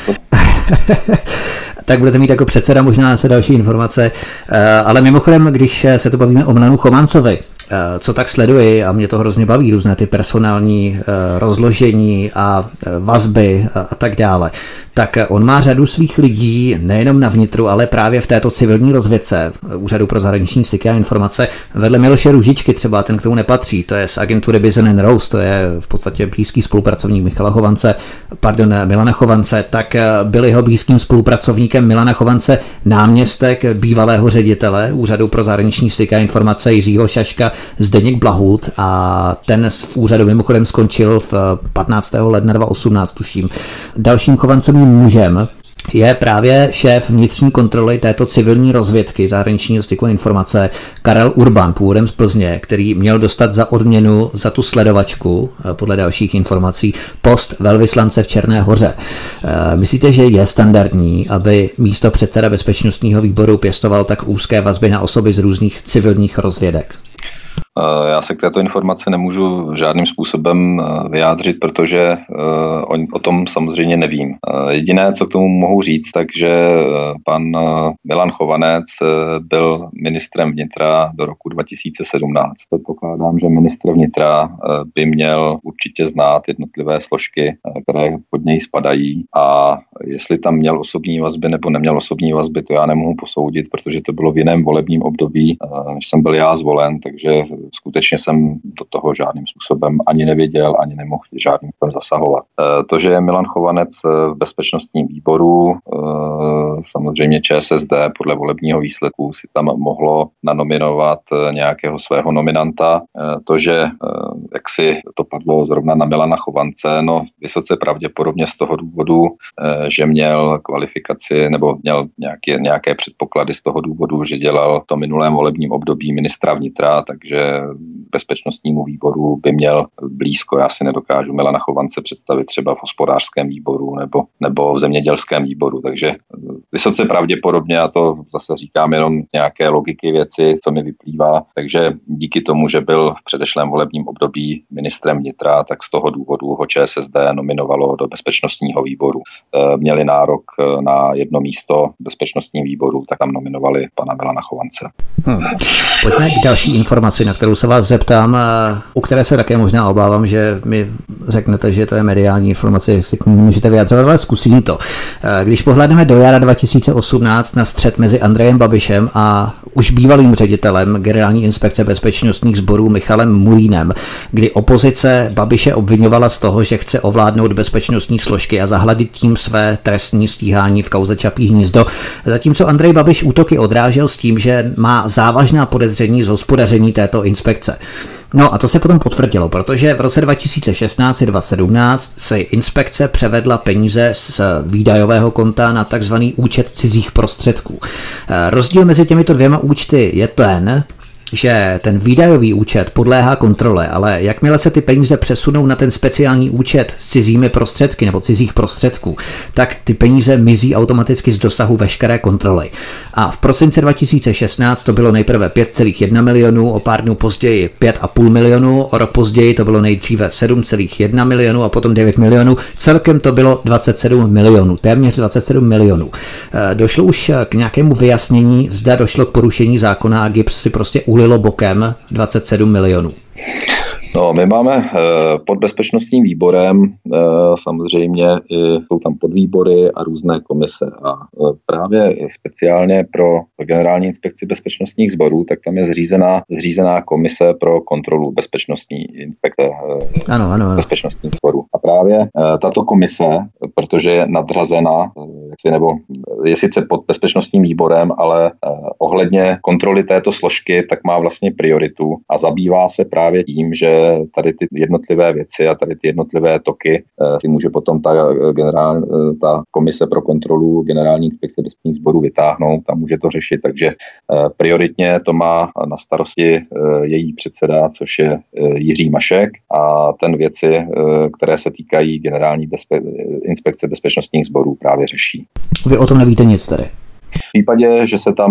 Tak budete mít jako předseda možná se další informace, ale mimochodem, když se to bavíme o Milanu Chovancovi, co tak sleduji a mě to hrozně baví, různé ty personální rozložení a vazby a tak dále, tak on má řadu svých lidí nejenom na vnitru, ale právě v této civilní rozvědce Úřadu pro zahraniční styky a informace vedle Miloše Růžičky, třeba ten k tomu nepatří, to je z agentury Bizen & Rose, to je v podstatě blízký spolupracovník Milana Chovance, tak byl jeho blízkým spolupracovníkem Milana Chovance náměstek bývalého ředitele Úřadu pro zahraniční styky a informace Jiřího Šaška Zdeněk Blahut, a ten v úřadu mimochodem skončil v 15. ledna 2018, tuším. Dalším Chovancovým mužem je právě šéf vnitřní kontroly této civilní rozvědky zahraničního styku informace Karel Urban, původem z Plzně, který měl dostat za odměnu za tu sledovačku, podle dalších informací, post velvyslance v Černé Hoře. Myslíte, že je standardní, aby místopředseda bezpečnostního výboru pěstoval tak úzké vazby na osoby z různých civilních rozvědek? Já se k této informaci nemůžu žádným způsobem vyjádřit, protože o tom samozřejmě nevím. Jediné, co k tomu mohu říct, takže pan Milan Chovanec byl ministrem vnitra do roku 2017. Předpokládám, že ministr vnitra by měl určitě znát jednotlivé složky, které pod něj spadají, a jestli tam měl osobní vazby nebo neměl osobní vazby, to já nemohu posoudit, protože to bylo v jiném volebním období, než jsem byl já zvolen, takže skutečně jsem do toho žádným způsobem ani nevěděl, ani nemohl žádným způsobem zasahovat. To, že je Milan Chovanec v bezpečnostním výboru, samozřejmě ČSSD podle volebního výsledku si tam mohlo nanominovat nějakého svého nominanta. To, že jak si to padlo zrovna na Milana Chovance, no vysoce pravděpodobně z toho důvodu, že měl kvalifikaci nebo měl nějaké předpoklady z toho důvodu, že dělal v tom minulém volebním období ministra vnitra, takže bezpečnostnímu výboru by měl blízko. Já si nedokážu Milana Chovance představit třeba v hospodářském výboru nebo v zemědělském výboru, takže vysoce pravděpodobně, a to zase říkám jenom nějaké logiky věci, co mi vyplývá, takže díky tomu, že byl v předešlém volebním období ministrem vnitra, tak z toho důvodu ho ČSSD nominovalo do bezpečnostního výboru. Měli nárok na jedno místo v bezpečnostním výboru, tak tam nominovali pana Milana Chovance. Pojďme k další informaci, na kterou se vás zeptám, u které se také možná obávám, že mi řeknete, že to je mediální informace, jak se k ní můžete vyjadřovat, ale zkusím to. Když pohlédneme do jara 2018 na střet mezi Andrejem Babišem a už bývalým ředitelem Generální inspekce bezpečnostních sborů Michalem Murínem, kdy opozice Babiše obvinovala z toho, že chce ovládnout bezpečnostní složky a zahladit tím své trestní stíhání v kauze Čapí hnízdo, zatímco Andrej Babiš útoky odrážel s tím, že má závažná podezření z hospodaření této inspekce. No a to se potom potvrdilo, protože v roce 2016 a 2017 se inspekce převedla peníze z výdajového konta na takzvaný účet cizích prostředků. Rozdíl mezi těmito dvěma účty je ten, že ten výdajový účet podléhá kontrole, ale jakmile se ty peníze přesunou na ten speciální účet s cizími prostředky nebo cizích prostředků, tak ty peníze mizí automaticky z dosahu veškeré kontroly. A v prosinci 2016 to bylo nejprve 5,1 milionů, o pár dnů později 5,5 milionů, o rok později to bylo nejdříve 7,1 milionů a potom 9 milionů, celkem to bylo 27 milionů, téměř 27 milionů. Došlo už k nějakému vyjasnění, zda došlo k porušení zákona a GIBS si prostě ulilo bokem 27 milionů. No, my máme pod bezpečnostním výborem samozřejmě jsou tam podvýbory a různé komise a právě speciálně pro Generální inspekci bezpečnostních sborů, tak tam je zřízená komise pro kontrolu bezpečnostní inspekce ano. bezpečnostních sborů. A právě tato komise, protože je nadřazena, nebo je sice pod bezpečnostním výborem, ale ohledně kontroly této složky, tak má vlastně prioritu a zabývá se právě tím, že tady ty jednotlivé věci a tady ty jednotlivé toky si může potom ta komise pro kontrolu Generální inspekce bezpečnostních sborů vytáhnout a může to řešit. Takže prioritně to má na starosti její předseda, což je Jiří Mašek, a ten věci, které se týkají Generální inspekce bezpečnostních sborů, právě řeší. Vy o tom nevíte nic tady? V případě,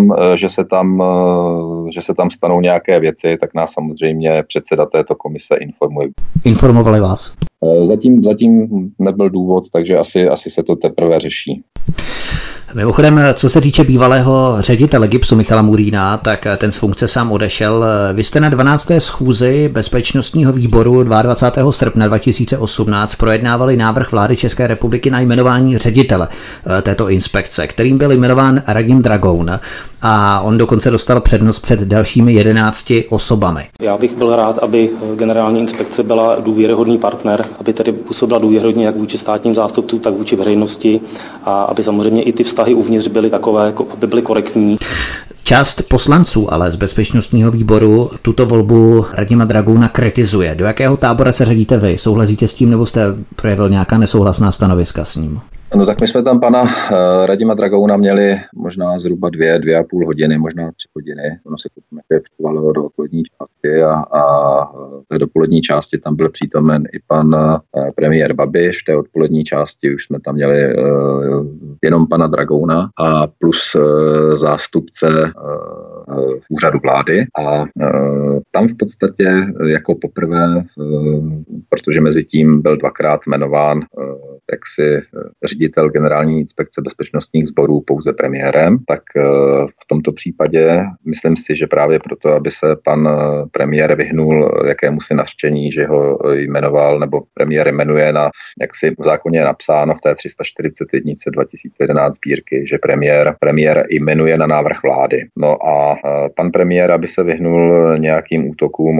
že se tam stanou nějaké věci, tak nás samozřejmě předseda této komise informuje. Informovali vás? Zatím nebyl důvod, takže asi se to teprve řeší. Mimochodem, co se týče bývalého ředitele GIBSu Michala Murína, tak ten z funkce sám odešel. Vy jste na 12. schůzi bezpečnostního výboru 22. srpna 2018 projednávali návrh vlády České republiky na jmenování ředitele této inspekce, kterým byl jmenován Radim Dragoun, a on dokonce dostal přednost před dalšími 11 osobami. Já bych byl rád, aby Generální inspekce byla důvěryhodný partner, aby tedy působila důvěryhodně jak vůči státním zástupcům, tak vůči veřejnosti, a aby samozřejmě i ty vztahy uvnitř byly takové, aby byly korektní. Část poslanců ale z bezpečnostního výboru tuto volbu Radima Dragouna kritizuje. Do jakého tábora se řadíte vy? Souhlasíte s tím, nebo jste projevil nějaká nesouhlasná stanoviska s ním? No tak my jsme tam pana Radima Dragouna měli možná zhruba 2,5 hodiny, možná 3 hodiny. Ono se také přivalo do odpolední části a v dopolední části tam byl přítomen i pan premiér Babiš. V té odpolední části už jsme tam měli jenom pana Dragouna a plus zástupce úřadu vlády. A tam v podstatě jako poprvé, protože mezi tím byl dvakrát jmenován jaksi ředitel ředitel Generální inspekce bezpečnostních sborů pouze premiérem, tak v tomto případě myslím si, že právě proto, aby se pan premiér vyhnul jakémusi nařčení, že ho jmenoval, nebo premiér jmenuje na, jak si v zákoně je napsáno v té 341 2011 sbírky, že premiér jmenuje na návrh vlády. No a pan premiér, aby se vyhnul nějakým útokům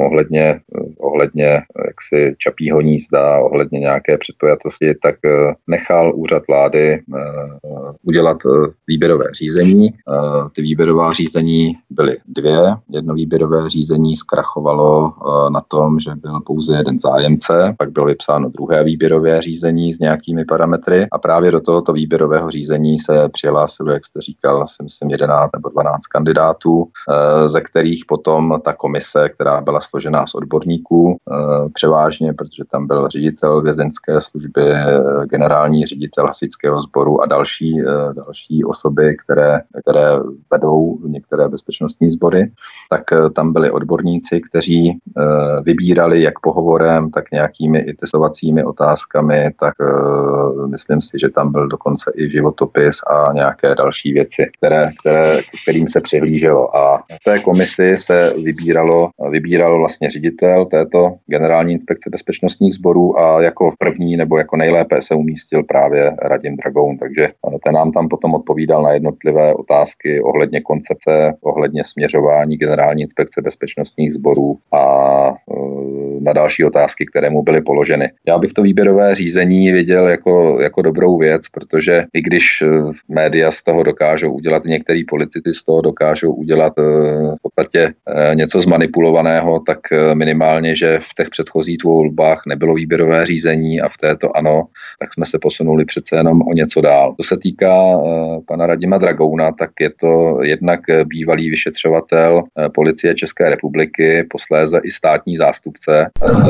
ohledně jaksi Čapího hnízda, ohledně nějaké předpojatosti, tak nechal úřad vlády udělat výběrové řízení. Ty výběrová řízení byly dvě. Jedno výběrové řízení zkrachovalo na tom, že byl pouze jeden zájemce, pak bylo vypsáno druhé výběrové řízení s nějakými parametry a právě do tohoto výběrového řízení se přihlásilo, jak jste říkal, si myslím 11 nebo 12 kandidátů, ze kterých potom ta komise, která byla složená z odborníků, převážně, protože tam byl ředitel vězeňské služby, generální ředitel hasičského sboru a další osoby, které vedou některé bezpečnostní sbory, tak tam byli odborníci, kteří vybírali jak pohovorem, tak nějakými i testovacími otázkami, tak myslím si, že tam byl dokonce i životopis a nějaké další věci, kterým se přihlíželo. A v té komisi se vybíral vlastně ředitel této Generální inspekce bezpečnostních sborů a jako první nebo jako nejlépe se umístil právě Radim Dragoun, takže ten nám tam potom odpovídal na jednotlivé otázky ohledně koncepce, ohledně směřování Generální inspekce bezpečnostních sborů a na další otázky, které mu byly položeny. Já bych to výběrové řízení viděl jako dobrou věc, protože i když média z toho dokážou udělat, některý politici z toho dokážou udělat v podstatě něco zmanipulovaného, tak minimálně, že v těch předchozích dvou volbách nebylo výběrové řízení a v této ano, tak jsme se posunuli přece jenom o něco dál. Co se týká pana Radima Dragouna, tak je to jednak bývalý vyšetřovatel Policie České republiky, posléze i státní zástupce.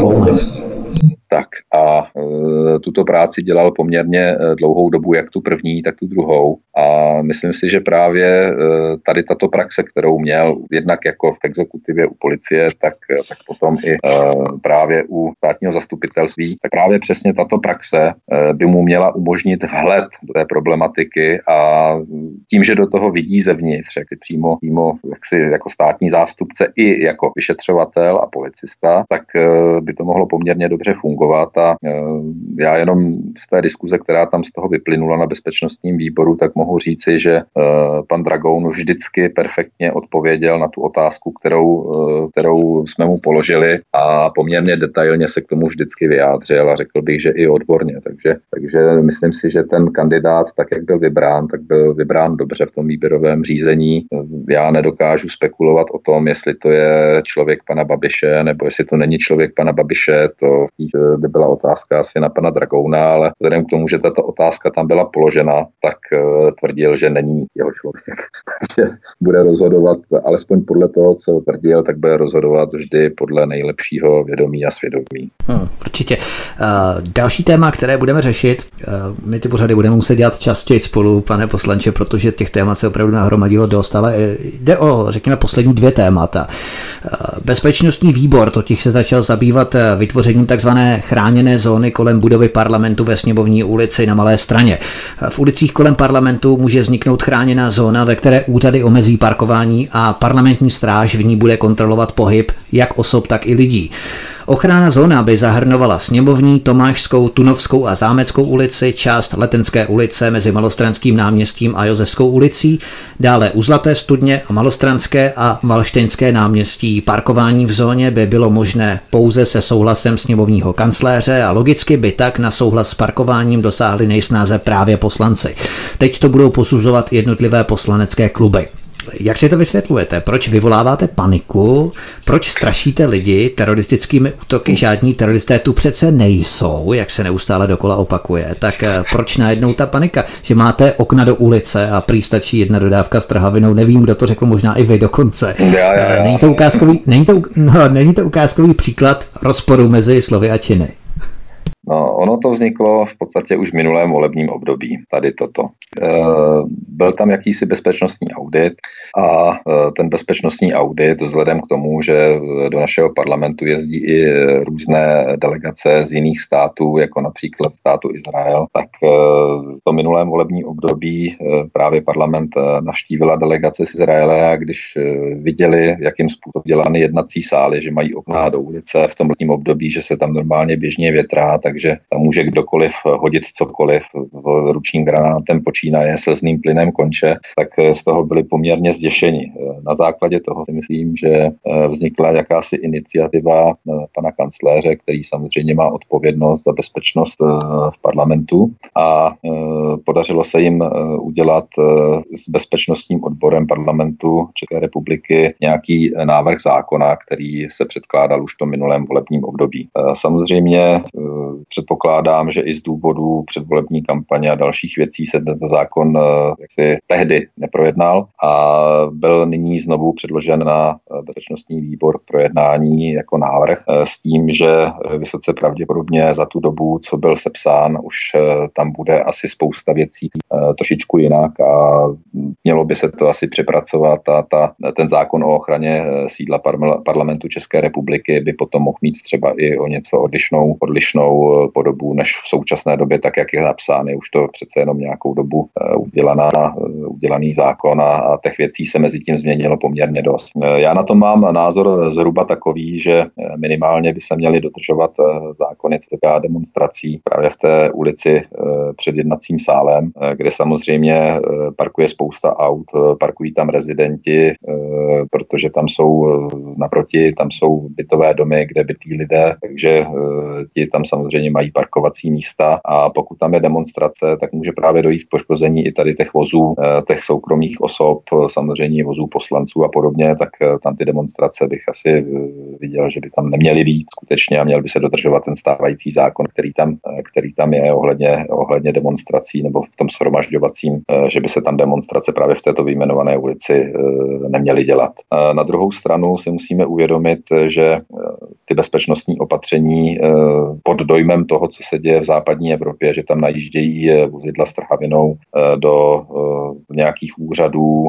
Tak a tuto práci dělal poměrně dlouhou dobu, jak tu první, tak tu druhou. A myslím si, že právě tady tato praxe, kterou měl jednak jako v exekutivě u policie, tak potom i právě u státního zastupitelství, tak právě přesně tato praxe by mu měla umožnit vhled do té problematiky a tím, že do toho vidí zevnitř, jak si přímo jako státní zástupce i jako vyšetřovatel a policista, tak by to mohlo poměrně dobře fungovat. A já jenom z té diskuze, která tam z toho vyplynula na bezpečnostním výboru, tak mohu říci, že pan Dragoun vždycky perfektně odpověděl na tu otázku, kterou jsme mu položili a poměrně detailně se k tomu vždycky vyjádřil a řekl bych, že i odborně. Takže myslím si, že ten kandidát, tak jak byl vybrán dobře v tom výběrovém řízení. Já nedokážu spekulovat o tom, jestli to je člověk pana Babiše, nebo jestli to není člověk pana Babiše, to by byla otázka asi na pana Dragouna, ale vzhledem k tomu, že tato otázka tam byla položena, tak tvrdil, že není jeho člověk. Takže bude rozhodovat, alespoň podle toho, co tvrdil, tak bude rozhodovat vždy podle nejlepšího vědomí a svědomí. Určitě. Další téma, které budeme řešit, my ty pořady budeme muset dělat častěji spolu, pane poslanče, protože těch témat se opravdu nahromadilo dost, ale jde o, řekněme, poslední dvě témata. Bezpečnostní výbor totiž se začal zabývat vytvořením takzvané chráněné zóny kolem budovy parlamentu ve Sněmovní ulici na Malé Straně. V ulicích kolem parlamentu může vzniknout chráněná zóna, ve které úřady omezí parkování a parlamentní stráž v ní bude kontrolovat pohyb jak osob, tak i lidí. Ochranná zóna by zahrnovala Sněmovní, Tomášskou, Tunovskou a Zámeckou ulici, část Letenské ulice mezi Malostranským náměstím a Josefskou ulicí, dále u Zlaté studně a Malostranské a Valštejnské náměstí. Parkování v zóně by bylo možné pouze se souhlasem sněmovního kancléře a logicky by tak na souhlas s parkováním dosáhli nejsnáze právě poslanci. Teď to budou posuzovat jednotlivé poslanecké kluby. Jak si to vysvětlujete? Proč vyvoláváte paniku? Proč strašíte lidi teroristickými útoky? Žádní teroristé tu přece nejsou, jak se neustále dokola opakuje. Tak proč najednou ta panika? Že máte okna do ulice a prý stačí jedna dodávka s trhavinou. Nevím, kdo to řekl, možná i vy dokonce. Není to ukázkový příklad rozporu mezi slovy a činy. No, ono to vzniklo v podstatě už v minulém volebním období, tady toto. Byl tam jakýsi bezpečnostní audit a ten bezpečnostní audit vzhledem k tomu, že do našeho parlamentu jezdí i různé delegace z jiných států, jako například státu Izrael, tak v tom minulém volebním období právě parlament navštívila delegace z Izraele a když viděli, jakým způsobem dělány jednací sály, že mají okna do ulice v tom letním období, že se tam normálně běžně větrá, takže tam může kdokoliv hodit cokoliv, ručním granátem počínaje, slzným plynem konče, tak z toho byli poměrně zděšeni. Na základě toho si myslím, že vznikla jakási iniciativa pana kancléře, který samozřejmě má odpovědnost za bezpečnost v parlamentu a podařilo se jim udělat s bezpečnostním odborem parlamentu České republiky nějaký návrh zákona, který se předkládal už v tom minulém volebním období. Samozřejmě předpokládám, že i z důvodu předvolební kampaně a dalších věcí se tento zákon jaksi tehdy neprojednal a byl nyní znovu předložen na bezpečnostní výbor k projednání jako návrh s tím, že vysoce pravděpodobně za tu dobu, co byl sepsán, už tam bude asi spousta věcí trošičku jinak a mělo by se to asi přepracovat a ten zákon o ochraně sídla parlamentu České republiky by potom mohl mít třeba i o něco odlišnou podobu než v současné době, tak jak je napsán. Je už to přece jenom nějakou dobu udělaný zákon a těch věcí se mezi tím změnilo poměrně dost. Já na to mám názor zhruba takový, že minimálně by se měly dodržovat zákony, co týká demonstrací právě v té ulici před jednacím sálem, kde samozřejmě parkuje spousta aut, parkují tam rezidenti, protože tam jsou naproti, tam jsou bytové domy, kde bytí lidé, takže ti tam samozřejmě mají parkovací místa a pokud tam je demonstrace, tak může právě dojít k poškození i tady těch vozů, těch soukromých osob, samozřejmě vozů poslanců a podobně, tak tam ty demonstrace bych asi viděl, že by tam neměly být skutečně a měl by se dodržovat ten stávající zákon, který tam je ohledně demonstrací nebo v tom shromažďovacím, že by se tam demonstrace právě v této vyjmenované ulici neměly dělat. Na druhou stranu si musíme uvědomit, že ty bezpečnostní opatření pod dojmem toho, co se děje v západní Evropě, že tam najíždějí vozidla s trhavinou do nějakých úřadů,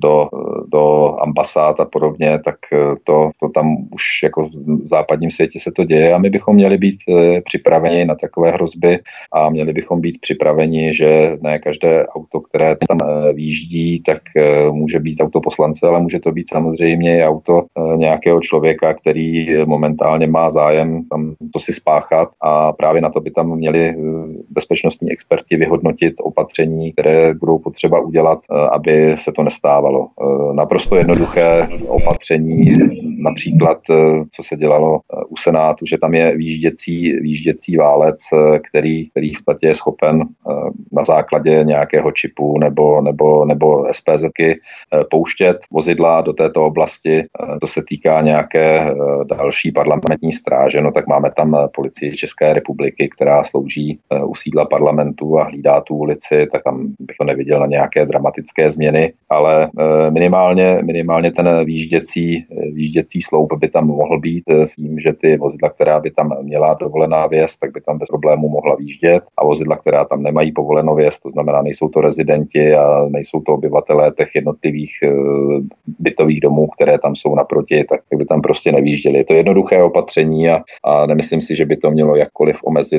do ambasád a podobně, tak to tam už jako v západním světě se to děje a my bychom měli být připraveni na takové hrozby a měli bychom být připraveni, že ne každé auto, které tam výjíždí, tak může být auto poslance, ale může to být samozřejmě i auto nějakého člověka, který momentálně má zájem tam to si spáchat a právě na to by tam měli bezpečnostní experti vyhodnotit opatření, které budou potřeba udělat, aby se to nestávalo. Naprosto jednoduché opatření, například, co se dělalo u Senátu, že tam je výjížděcí válec, který v podstatě je schopen na základě nějakého čipu nebo SPZky pouštět vozidla do této oblasti. To se týká nějaké další parlamentní stráže, no tak máme tam policii České republiky, která slouží u sídla parlamentu a hlídá tu ulici, tak tam bych to neviděl na nějaké dramatické změny, ale minimálně ten výjížděcí sloup by tam mohl být s tím, že ty vozidla, která by tam měla dovolená vjezd, tak by tam bez problému mohla výjíždět a vozidla, která tam nemají povolenou vjezd, to znamená, nejsou to rezidenti a nejsou to obyvatelé těch jednotlivých bytových domů, které tam jsou naproti, tak by tam prostě nevýjížděli. Je to jednoduché opatření a nemyslím si, že by to mělo jakkoliv omezit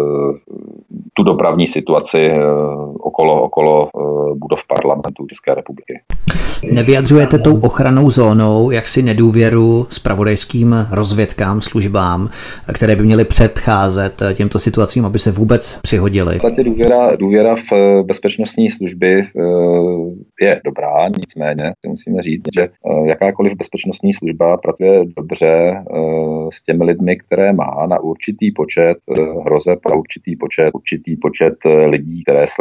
tu dopravní situaci okolo budov parlamentu České republiky. Nevyjadřujete tou ochrannou zónou jaksi nedůvěru zpravodajským rozvědkám, službám, které by měly předcházet těmto situacím, aby se vůbec přihodily? V podstatě důvěra v bezpečnostní služby je dobrá, nicméně musíme říct, že jakákoliv bezpečnostní služba pracuje dobře s těmi lidmi, které má na určitý počet hrozeb a určitý počet lidí, které sleduje.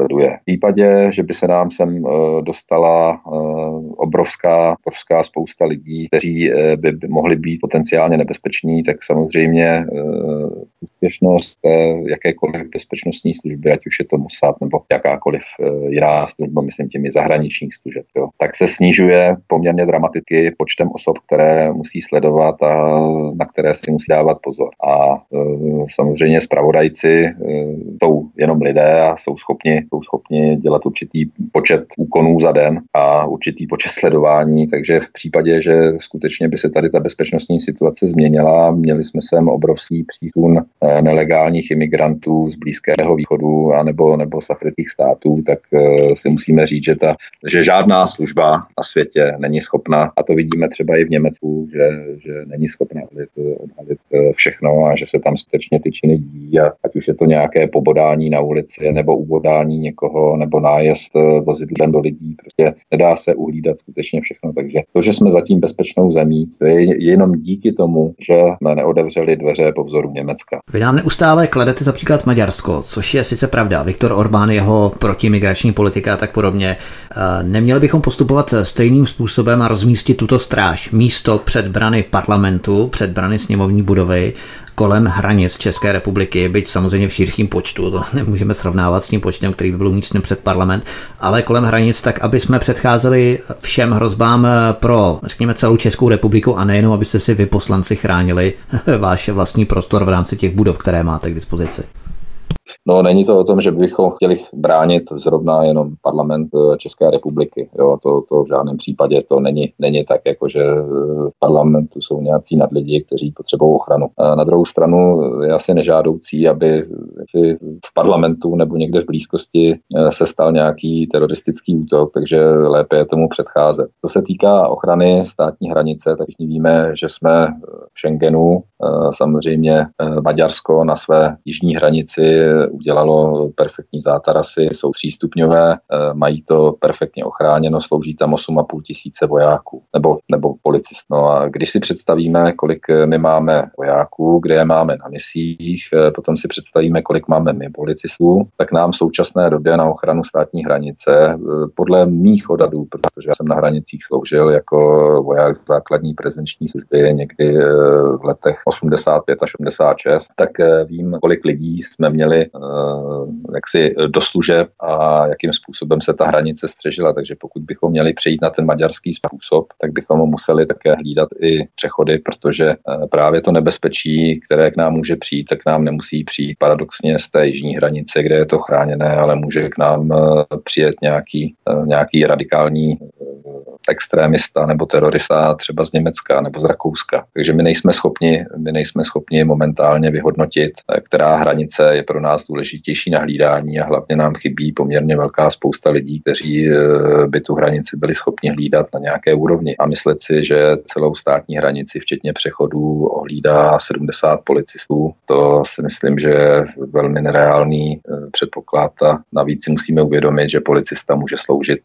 případě, že by se nám sem dostala obrovská spousta lidí, kteří by mohli být potenciálně nebezpeční, tak samozřejmě úspěšnost jakékoliv bezpečnostní služby, ať už je to Mossad nebo jakákoliv jiná služba, myslím těmi zahraničních služeb, jo, tak se snižuje poměrně dramaticky počtem osob, které musí sledovat a na které si musí dávat pozor. A samozřejmě zpravodajci jsou jenom lidé a jsou schopni dělat určitý počet úkonů za den a určitý počet sledování, takže v případě, že skutečně by se tady ta bezpečnostní situace změnila, měli jsme sem obrovský přísun nelegálních imigrantů z Blízkého východu nebo z afrických států, tak si musíme říct, že žádná služba na světě není schopna, a to vidíme třeba i v Německu, že není schopna odhalit všechno a že se tam skutečně ty činy dějí, a ať už je to nějaké pobodání na ulici nebo ubodání někoho nebo nájezd vozidlem do lidí, prostě nedá se uhlídat skutečně všechno. Takže to, že jsme zatím bezpečnou zemí, to je jenom díky tomu, že jsme neotevřeli dveře po vzoru Německa. Vy nám neustále kladete za příklad Maďarsko, což je sice pravda. Viktor Orbán, jeho protimigrační politika a tak podobně. Neměli bychom postupovat stejným způsobem a rozmístit tuto stráž místo před brany parlamentu, před brany sněmovní budovy, kolem hranic České republiky, byť samozřejmě v širším počtu, to nemůžeme srovnávat s tím počtem, který by byl umístěn před parlament, ale kolem hranic, tak aby jsme předcházeli všem hrozbám pro, řekněme, celou Českou republiku a nejenom, abyste si vy poslanci chránili váš vlastní prostor v rámci těch budov, které máte k dispozici. No, není to o tom, že bychom chtěli bránit zrovna jenom parlament České republiky. Jo, to v žádném případě to není tak, jako že v parlamentu jsou nějací nadlidi, kteří potřebují ochranu. A na druhou stranu je asi nežádoucí, aby v parlamentu nebo někde v blízkosti se stal nějaký teroristický útok, takže lépe je tomu předcházet. Co se týká ochrany státní hranice, tak všichni víme, že jsme v Schengenu. Samozřejmě Maďarsko na své jižní hranici udělalo perfektní zátarasy, jsou třístupňové, mají to perfektně ochráněno, slouží tam 8,5 tisíce vojáků nebo policistů. No a když si představíme, kolik my máme vojáků, kde je máme na misích, potom si představíme, kolik máme my policistů, tak nám v současné době na ochranu státní hranice, podle mých odhadů, protože já jsem na hranicích sloužil jako voják základní prezenční služby někdy v letech 85 až 86, tak vím, kolik lidí jsme měli jaksi do služeb a jakým způsobem se ta hranice střežila. Takže pokud bychom měli přejít na ten maďarský způsob, tak bychom museli také hlídat i přechody, protože právě to nebezpečí, které k nám může přijít, tak nám nemusí přijít paradoxně z té jižní hranice, kde je to chráněné, ale může k nám přijet nějaký radikální extrémista nebo terorista třeba z Německa nebo z Rakouska. Takže my nejsme schopni momentálně vyhodnotit, která hranice je pro nás důležitější na hlídání, a hlavně nám chybí poměrně velká spousta lidí, kteří by tu hranici byli schopni hlídat na nějaké úrovni. A myslet si, že celou státní hranici, včetně přechodů, ohlídá 70 policistů, to si myslím, že je velmi nereálný předpoklad, a navíc si musíme uvědomit, že policista může sloužit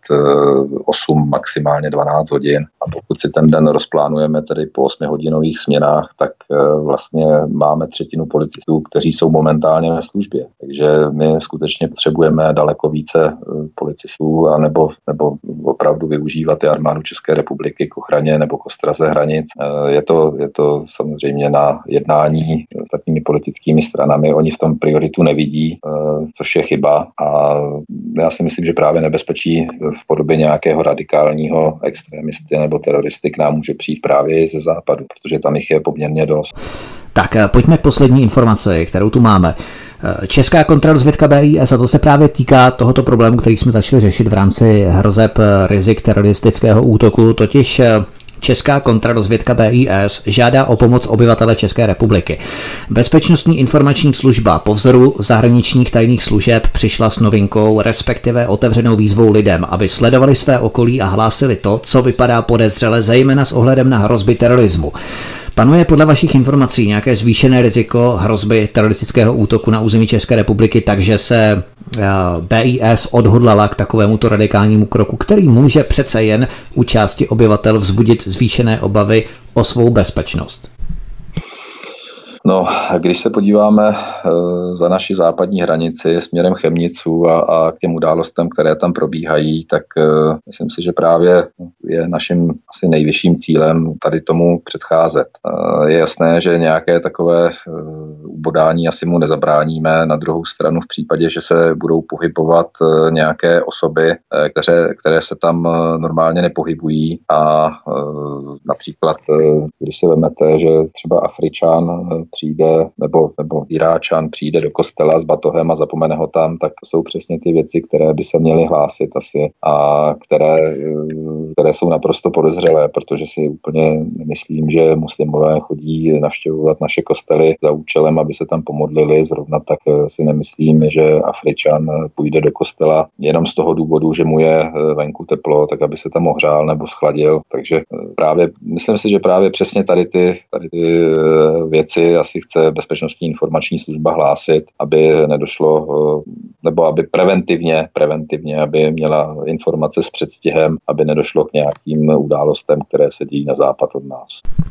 8, maximálně 12 hodin, a pokud si ten den rozplánujeme tedy po 8hodinových směnách, tak vlastně máme třetinu policistů, kteří jsou momentálně ve službě. Takže my skutečně potřebujeme daleko více policistů nebo opravdu využívat i armádu České republiky k ochraně nebo k ostraze hranic. Je to samozřejmě na jednání s ostatními politickými stranami. Oni v tom prioritu nevidí, což je chyba, a já si myslím, že právě nebezpečí v podobě nějakého radikálního extrémisty nebo teroristy k nám může přijít právě ze západu, protože tam jich je poměrně dost. Tak pojďme k poslední informaci, kterou tu máme. Česká kontrarozvědka BIS, a to se právě týká tohoto problému, který jsme začali řešit v rámci hrozeb rizik teroristického útoku, totiž Česká kontrarozvědka BIS žádá o pomoc obyvatele České republiky. Bezpečnostní informační služba po vzoru zahraničních tajných služeb přišla s novinkou, respektive otevřenou výzvou lidem, aby sledovali své okolí a hlásili to, co vypadá podezřele, zejména s ohledem na hrozby terorismu. Panuje podle vašich informací nějaké zvýšené riziko hrozby teroristického útoku na území České republiky, takže se BIS odhodlala k takovémuto radikálnímu kroku, který může přece jen u části obyvatel vzbudit zvýšené obavy o svou bezpečnost? No, když se podíváme za naši západní hranici směrem Chemnicu a k těm událostem, které tam probíhají, tak myslím si, že právě je naším asi nejvyšším cílem tady tomu předcházet. Je jasné, že nějaké takové ubodání asi mu nezabráníme. Na druhou stranu v případě, že se budou pohybovat nějaké osoby, které se tam normálně nepohybují a například, když si vemete, že třeba Afričan přijde nebo Iráčan přijde do kostela s batohem a zapomene ho tam, tak to jsou přesně ty věci, které by se měly hlásit asi a které jsou naprosto podezřelé, protože si úplně nemyslím, že muslimové chodí navštěvovat naše kostely za účelem, aby se tam pomodlili. Zrovna tak si nemyslím, že Afričan půjde do kostela jenom z toho důvodu, že mu je venku teplo, tak aby se tam ohřál nebo schladil. Takže myslím si, že právě přesně tady ty věci asi chce Bezpečnostní informační služba hlásit, aby nedošlo, nebo aby preventivně, aby měla informace s předstihem, aby nedošlo k nějakým událostem, které se dějí na západ od nás.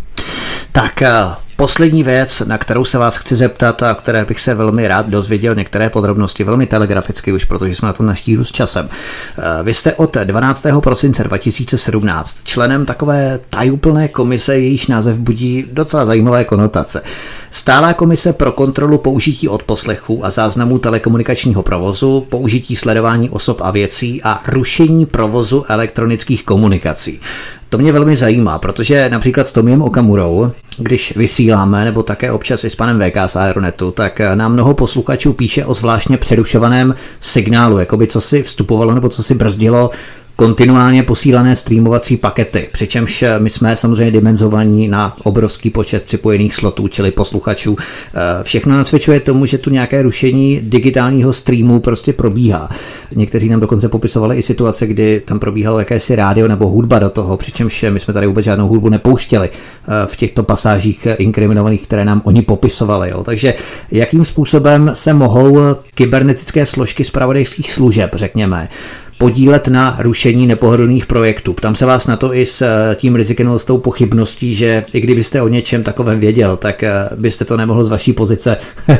Tak poslední věc, na kterou se vás chci zeptat a které bych se velmi rád dozvěděl některé podrobnosti, velmi telegraficky už, protože jsme na to naštíru s časem. Vy jste od 12. prosince 2017 členem takové tajuplné komise, jejíž název budí docela zajímavé konotace. Stálá komise pro kontrolu použití odposlechů a záznamů telekomunikačního provozu, použití sledování osob a věcí a rušení provozu elektronických komunikací. To mě velmi zajímá, protože například s Tomiem Okamurou, když vysíláme, nebo také občas i s panem VK z Aeronetu, tak nám mnoho posluchačů píše o zvláštně přerušovaném signálu, jakoby co si vstupovalo nebo co si brzdilo kontinuálně posílané streamovací pakety, přičemž my jsme samozřejmě dimenzovaní na obrovský počet připojených slotů, čili posluchačů. Všechno nasvědčuje tomu, že tu nějaké rušení digitálního streamu prostě probíhá. Někteří nám dokonce popisovali i situace, kdy tam probíhalo jakési rádio nebo hudba do toho, přičemž my jsme tady vůbec žádnou hudbu nepouštěli v těchto pasážích inkriminovaných, které nám oni popisovali. Jo. Takže jakým způsobem se mohou kybernetické složky zpravodajských služeb, řekněme, podílet na rušení nepohodlných projektů? Ptám se vás na to i s tím rizikem, s tou pochybností, že i kdybyste o něčem takovém věděl, tak byste to nemohl z vaší pozice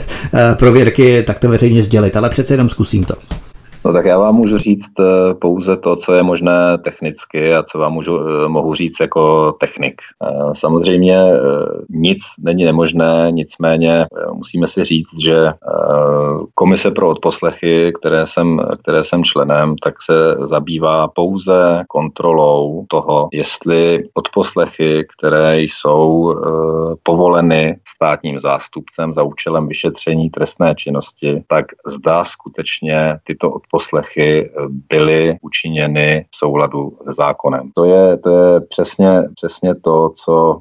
prověrky takto veřejně sdělit, ale přece jenom zkusím to. No tak já vám můžu říct pouze to, co je možné technicky a co vám mohu říct jako technik. Samozřejmě nic není nemožné, nicméně musíme si říct, že komise pro odposlechy, které jsem členem, tak se zabývá pouze kontrolou toho, jestli odposlechy, které jsou povoleny státním zástupcem za účelem vyšetření trestné činnosti, tak zdá skutečně tyto odposlechy byly učiněny v souladu se zákonem. To je přesně to, co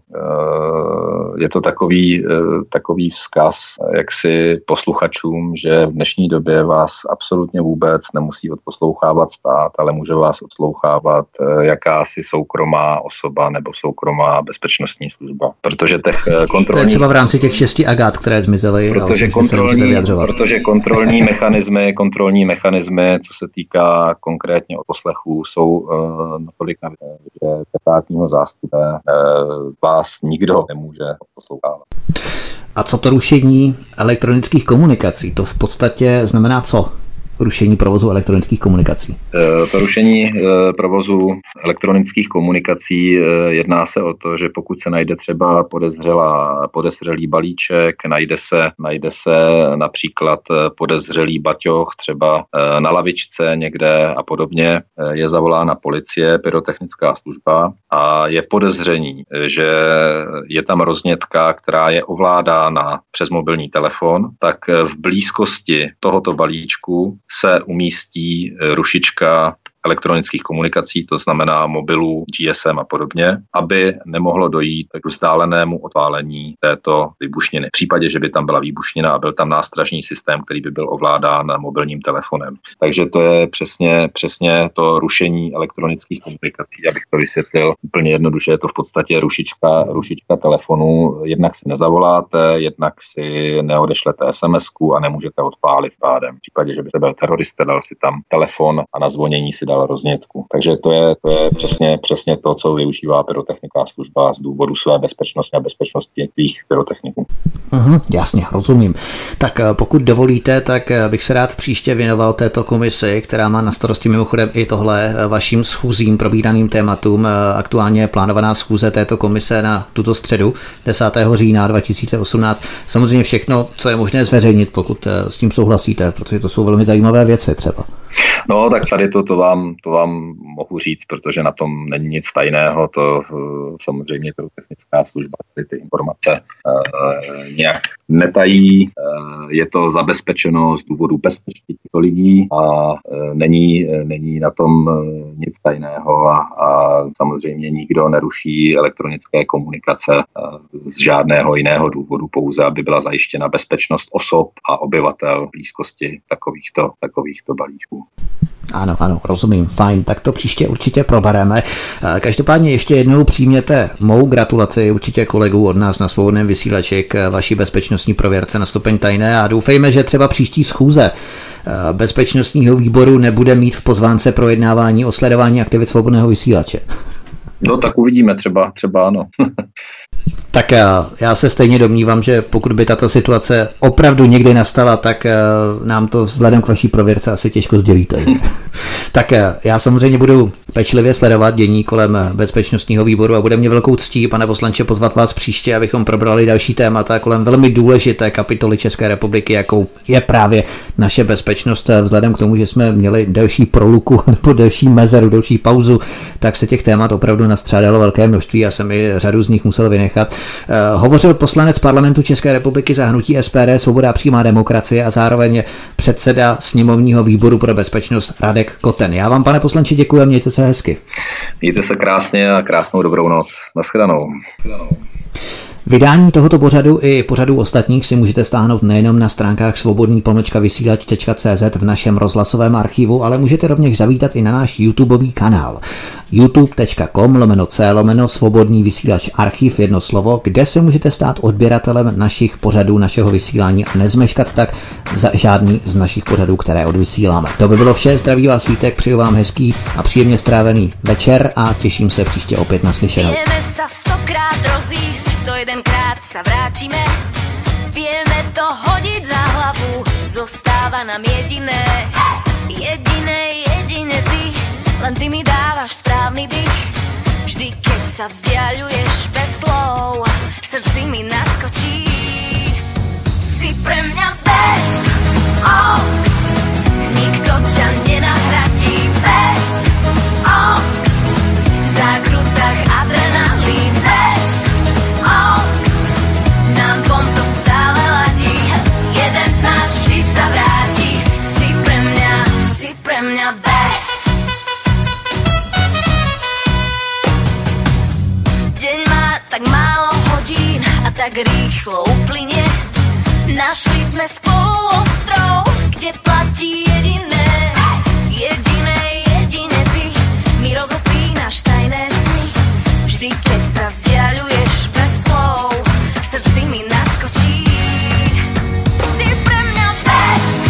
je to takový vzkaz jaksi posluchačům, že v dnešní době vás absolutně vůbec nemusí odposlouchávat stát, ale může vás odslouchávat jakási soukromá osoba nebo soukromá bezpečnostní služba. Protože těch kontrolních... To je třeba v rámci těch 6 agát, které zmizely. Protože kontrolní mechanismy, co se týká konkrétně odposlechů, jsou natolik navíc, že státního zástupce vás nikdo nemůže odposlouchávat. A co to rušení elektronických komunikací? To v podstatě znamená co? Rušení provozu elektronických komunikací. To rušení provozu elektronických komunikací jedná se o to, že pokud se najde třeba podezřelý balíček, najde se například podezřelý baťoch třeba na lavičce někde a podobně, je zavolána policie, pyrotechnická služba a je podezření, že je tam roznětka, která je ovládána přes mobilní telefon, tak v blízkosti tohoto balíčku se umístí rušička elektronických komunikací, to znamená mobilů, GSM a podobně, aby nemohlo dojít k vzdálenému odpálení této výbušniny. V případě, že by tam byla výbušnina a byl tam nástražní systém, který by byl ovládán mobilním telefonem. Takže to je přesně to rušení elektronických komunikací, abych to vysvětlil úplně jednoduše. Je to v podstatě rušička telefonu. Jednak si nezavoláte, jednak si neodešlete SMS-ku a nemůžete odpálit pádem. V případě, že by se byl terorista, dal si tam telefon a na zvonění si dal dostal roznětku. Takže to je přesně to, co využívá pyrotechnická služba z důvodu své bezpečnosti a bezpečnosti těch pyrotechniků. Jasně, rozumím. Tak pokud dovolíte, tak bych se rád příště věnoval této komisi, která má na starosti mimochodem i tohle vaším schůzím, probíraným tématům. Aktuálně je plánovaná schůze této komise na tuto středu 10. října 2018. Samozřejmě všechno, co je možné zveřejnit, pokud s tím souhlasíte, protože to jsou velmi zajímavé věci třeba. No, tak tady to vám mohu říct, protože na tom není nic tajného, to samozřejmě pyrotechnická služba ty informace nějak netají, je to zabezpečeno z důvodu bezpečnosti těchto lidí a není na tom nic tajného a samozřejmě nikdo neruší elektronické komunikace z žádného jiného důvodu, pouze aby byla zajištěna bezpečnost osob a obyvatel v blízkosti takovýchto balíčků. Ano, rozumím, fajn, tak to příště určitě probereme. Každopádně ještě jednou přijměte mou gratulaci určitě kolegů od nás na Svobodném vysílači k vaší bezpečnostní prověrce na stupeň tajné a doufejme, že třeba příští schůze bezpečnostního výboru nebude mít v pozvánce projednávání o sledování aktivit Svobodného vysílače. No tak uvidíme, třeba ano. Tak já se stejně domnívám, že pokud by tato situace opravdu někdy nastala, tak nám to vzhledem k vaší prověrce asi těžko sdělíte. Tak já samozřejmě budu pečlivě sledovat dění kolem bezpečnostního výboru a bude mě velkou ctí, pane poslanče, pozvat vás příště, abychom probrali další témata kolem velmi důležité kapitoly České republiky, jakou je právě naše bezpečnost. Vzhledem k tomu, že jsme měli delší proluku nebo delší mezeru, delší pauzu, tak se těch témat opravdu nastřádalo velké množství a jsem i řadu z nich musel vynechat. Hovořil poslanec parlamentu České republiky za hnutí SPD Svoboda a přímá demokracie a zároveň předseda sněmovního výboru pro bezpečnost Radek Koten. Já vám, pane poslanče, děkuji a mějte se hezky. Mějte se krásně a krásnou dobrou noc. Naschledanou. Vydání tohoto pořadu i pořadů ostatních si můžete stáhnout nejenom na stránkách svobodný-vysílač.cz v našem rozhlasovém archivu, ale můžete rovněž zavítat i na náš YouTubeový kanál youtube.com/c/svobodný vysílač archiv, jedno slovo, kde se můžete stát odběratelem našich pořadů, našeho vysílání a nezmeškat tak za žádný z našich pořadů, které odvysíláme. To by bylo vše, zdraví vás Vítek, přeju vám hezký a příjemně strávený večer a těším se příště opět na slyšenou. Jedenkrát sa vrátime, vieme to hodiť za hlavu, zostáva nám jediné, jedine ty, len ty mi dávaš správny dých, vždy keď sa vzdiaľuješ bez slov, v srdci mi naskočí, si pre mňa best, nikto ťa nenahradí, best, v zákrutách adrenalín, best, nám dvom to stále ladí, jeden z nás vždy sa vráti, si pre mňa best. Deň má tak málo hodín a tak rýchlo uplynie, našli sme spolu ostrov, kde platí jedine ty, mi rozopínaš tajné sny, vždy keď sa vzdiaľuješ bez slov, v srdci mi naskočí, si pre mňa best,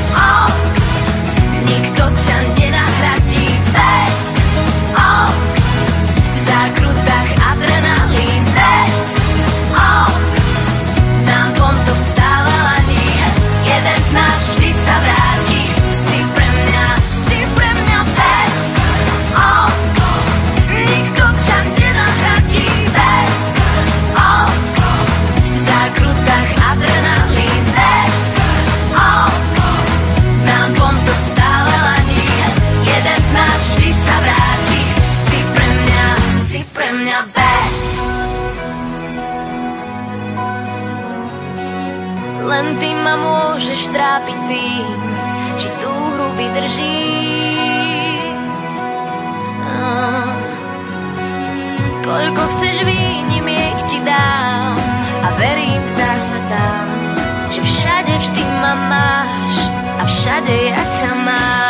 nikto ťa nenahradí, best, v zákrutách adrenalín, best, nám dvom to stále ladí, jeden z nás vždy sa vráti, si pre mňa best, nikto ťa nenahradí, best, v zákrutách adrenalín, best, nám dvom to stále ladí, jeden z nás vždy sa vráti, si pre mňa best. Len ty ma môžeš trápiť tým, či tú hru vydržím. Koľko chceš výnimiek ti dám a verím zasa tam, že všade vždy ma máš a všade ja ťa mám.